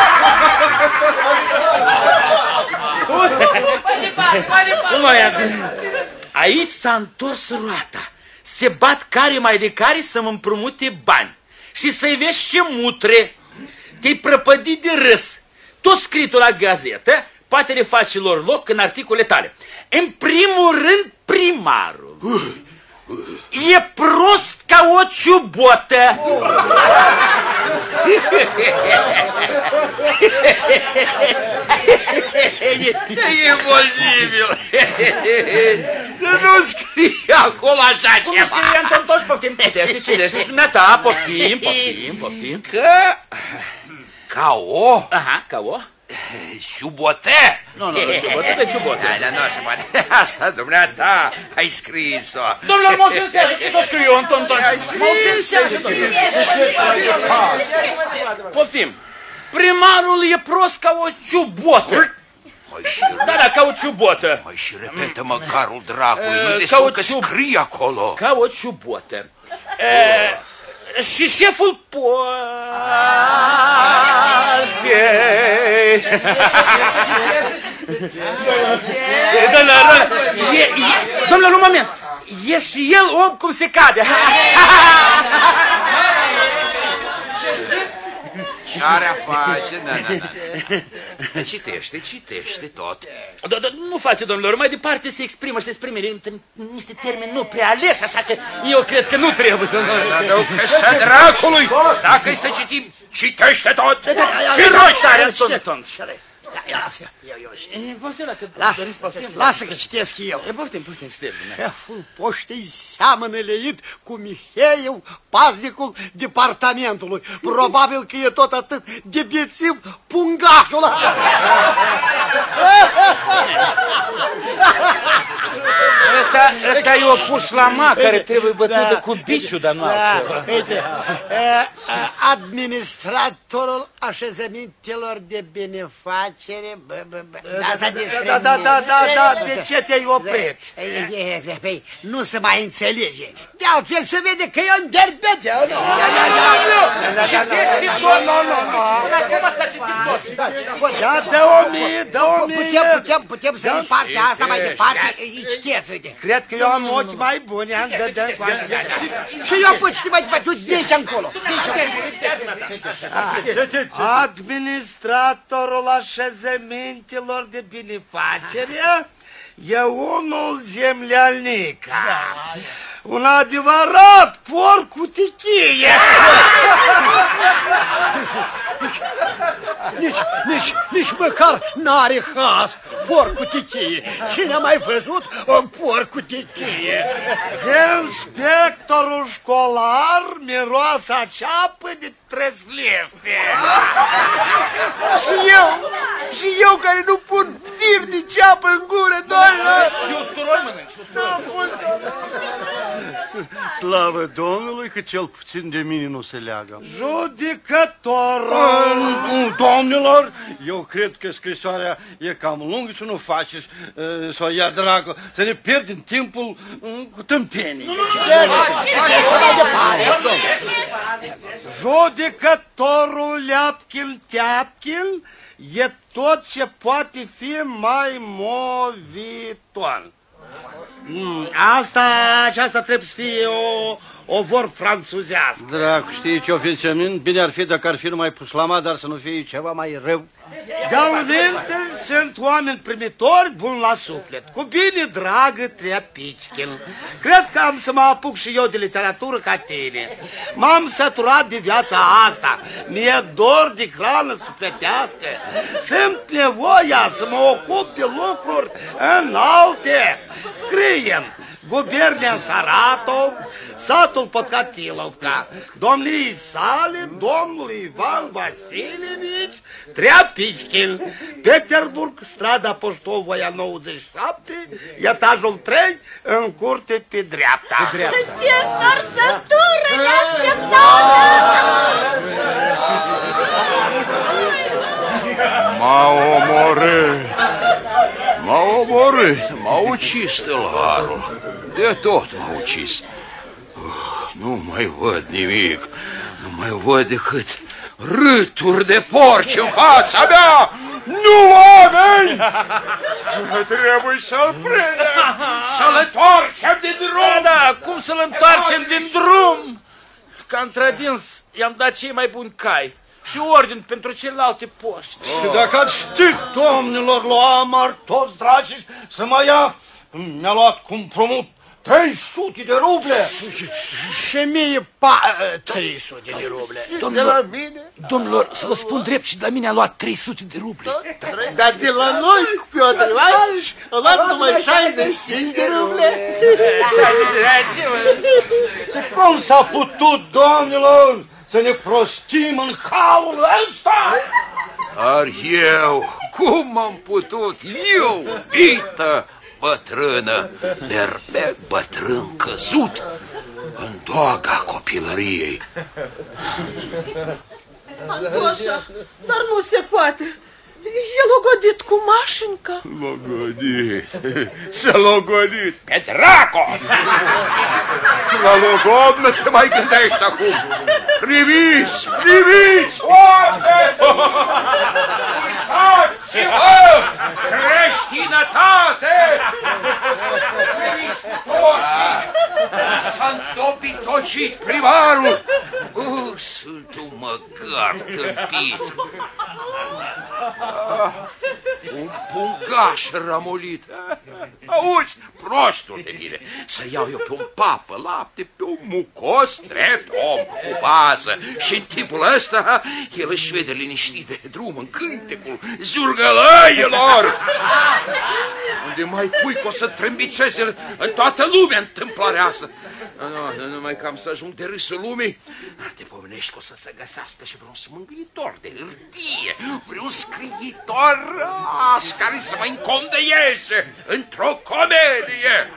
Un moment. Aici s-a întors roata. Se bat care mai de care să-mi împrumute bani și să-i vezi ce mutre. Te-ai prăpădit de râs. Tot scritul la gazetă, spatele facilor loc în articole tale. În primul rând, primarul. E prost ca o ciubotă. E imposibil. Nu scrie acolo așa ceva. Cum scrie, Anton, toți poftim, citește dumneata, poftim. Ca o? Aha, ca o? Ciubote? Nu, ciubote de ciubote. Dar nu se poate. Asta, dumneata, ai scris-o. Domnule, mă sensează, să scriu, Anton. Ai scris-o. Poftim. Primarul e prost ca o ciubotă. Da, ca o ciubotă. Măi, și repetă măcarul dracului, nu destul că scrie acolo. Ca o ciubotă. Și șeful poastei. Domnule, un moment. E și el om cum se cade. Ce-are a face? Na. Citește tot. Nu face, domnilor, mai departe se exprimă și se exprime niște termeni nu prea aleși, așa că eu cred că nu trebuie, domnilor. Dar că să dracului! Dacă-i să citim, citește tot! Și roși are, Anton. Lasă că citesc eu. Poftim, Steve. Șeful poștei seamănă leit cu Miheiu, paznicul departamentului. Probabil că e tot atât de bețiv pungașul ăla. Ăsta e o pușlama care trebuie bătută cu biciul, dar nu altceva. Uite, administratorul așezămintelor de benefacere. Da, de ce te-ai oprit? Păi, nu se mai înțelege. De altfel se vede că e un derbete. Dă-o mie. Putem să iei partea asta mai departe. Citeți, uite. Cred că eu am ochi mai buni. Și eu pot ști mai departe. Du-ți de aici încolo. Administratorul așezămintelor de binefacere e unul zemlealnic. Un adevărat porc cu tichie. Nici măcar n-are haz. Porc cu tichie. Cine a mai văzut un porc cu tichie? Inspectorul școlar miroase a ceapă de treslefe. Și eu care nu pun fir de ceapă în gură, doamne! Și usturoi mănânci, Slavă Domnului că cel puțin de mine nu se leagă. Judecătorul! Domnilor, eu cred că scrisoarea e cam lungă și nu faceți să o ia dracu, să ne pierdem timpul cu tâmpenii. Judecătorul Leapkin-Teapkin e tot ce poate fi mai movitor. Aceasta trebuie să fie o vor franțuzească. Dracu, știi ce ofițământ? Bine ar fi dacă ar fi numai pușlama, dar să nu fie ceva mai rău. De-al sunt oameni primitori buni la suflet, cu bine dragă Treapicichil. Cred că am să mă apuc și eu de literatură ca tine. M-am săturat de viața asta, mi-e dor de hrană sufletească. Simt nevoia să mă ocup de lucruri înalte. Scriem, Gubernia Saratov, satul Podcatilovca, domnii sale, domnul Ivan Vasilievich Treapicichil, Peterburg, strada Poștovoia 97, etajul 3, în curte pe dreapta. Ce întorsătură ne așteptau! M-a omorât, m-a ucis tâlharul. De tot m-a ucis. Nu mai văd nimic, nu mai văd decât râturi de porci în fața mea. Nu, oameni! Trebuie să-l prindem, să-l întoarcem din drum. Da, cum să-l întoarcem din drum? Că am trădins, i-am dat cei mai buni cai. și ordin pentru celelalte poști. Și dacă ați ști, domnilor, lua amar toți dragii să mă ia, mi-a luat cu împrumut 300 de ruble. Și mie 300 de ruble. Domnilor, să vă spun drept, și de la mine a luat 300 de ruble. Dar de la noi, Piotr Ivanovici, a luat numai 65 de ruble. Cum s-a putut, domnilor, să ne prostim în halul ăsta? Dar eu, cum am putut? Eu, bită bătrână, berbec bătrân căzut în doaga copilăriei. Antoșa, dar nu se poate. E logodit cu mașinca. Logodit, s-a logodit. Pe dracu! La logod nu te mai gândești acum. Priviți, priviți! Uitați-vă! Creștinătate! Priviți cu toții! S-a întopitocit primarul! Sunt un măgar tâmpit! Un pungaș rămolit. Auzi, prostul de mine, să iau eu pe un papă lapte, pe un mucos drept om cu bază, și în timpul ăsta el își vede liniștit de drum în cântecul zurgălăilor, unde mai pui că o să trâmbițeze în toată lumea întâmplarea asta. Nu, numai că am să ajung de râsul lumii. Te pomenești că o să se găsească și vreun smângâitor de hârtie, vreun scriitor care să mă încondeieze într-o comedie.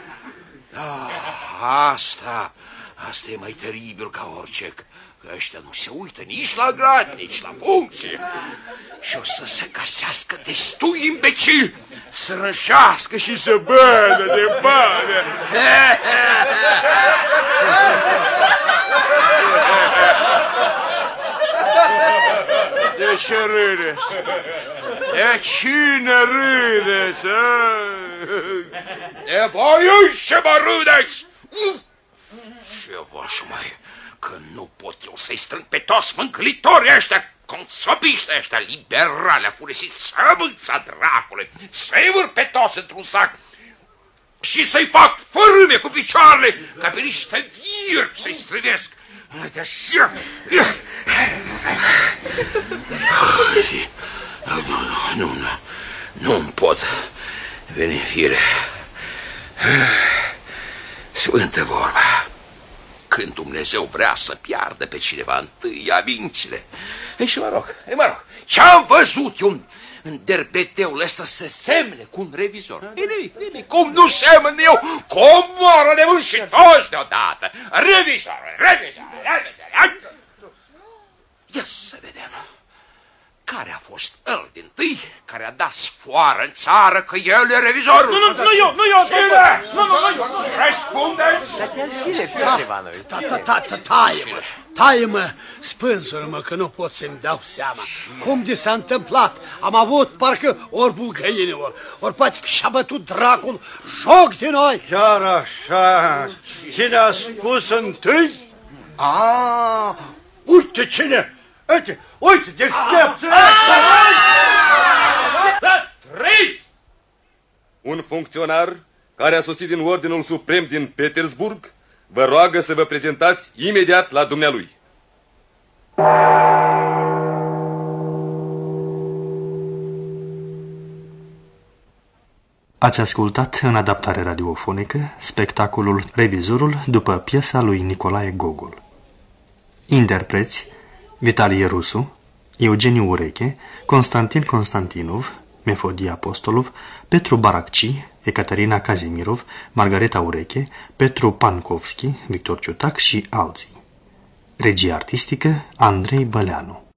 Asta e mai teribil ca orice, că ăștia nu se uită nici la grad, nici la funcție. Și o să se găsească destui imbecili să rânșească și să bădă de bani. De ce râdeți? De cine râdeți? De voi înși mă râdeți! Ce v-aș mai... Că nu pot eu să-i strâng pe toți mâncălitorii ăștia, consobiștii ăștia liberale, afuresiți sămânța dracului, să-i vâr pe toți într-un sac și să-i fac fărâme cu picioarele, ca pe niște vierbi să-i strivesc. Nu-mi pot veni fire. Sfântă vorba. Când Dumnezeu vrea să piardă pe cineva, întâi ia mințile. Și mă rog, ce-am văzut eu în derbeteul ăsta să semne cu un revizor? Nimic, cum nu semn eu cu o moară de înșitoși deodată. Revizor. Ia să vedem. Care a fost el dintâi care a dat sfoară în țară că el e revizorul? Nu eu! Cine? Nu, răspundeți! Taie-mă, spânzură-mă că nu pot să-mi dau seama. Cum de s-a întâmplat? Am avut parcă ori bulgăinilor, ori poate că și-a bătut dracul joc de noi. Chiar așa, cine a spus întâi? Uite cine! Uite, deștepți! Trăiți! Un funcționar care a sosit din Ordinul Suprem din Petersburg vă roagă să vă prezentați imediat la dumnealui. Ați ascultat în adaptare radiofonică spectacolul Revizorul după piesa lui Nicolae Gogol. Interpreți: Vitalie Rusu, Eugeniu Ureche, Constantin Constantinov, Mefodie Apostolov, Petru Baracci, Ecaterina Cazimirov, Margareta Ureche, Petru Pancovski, Victor Ciutac și alții. Regie artistică Andrei Băleanu.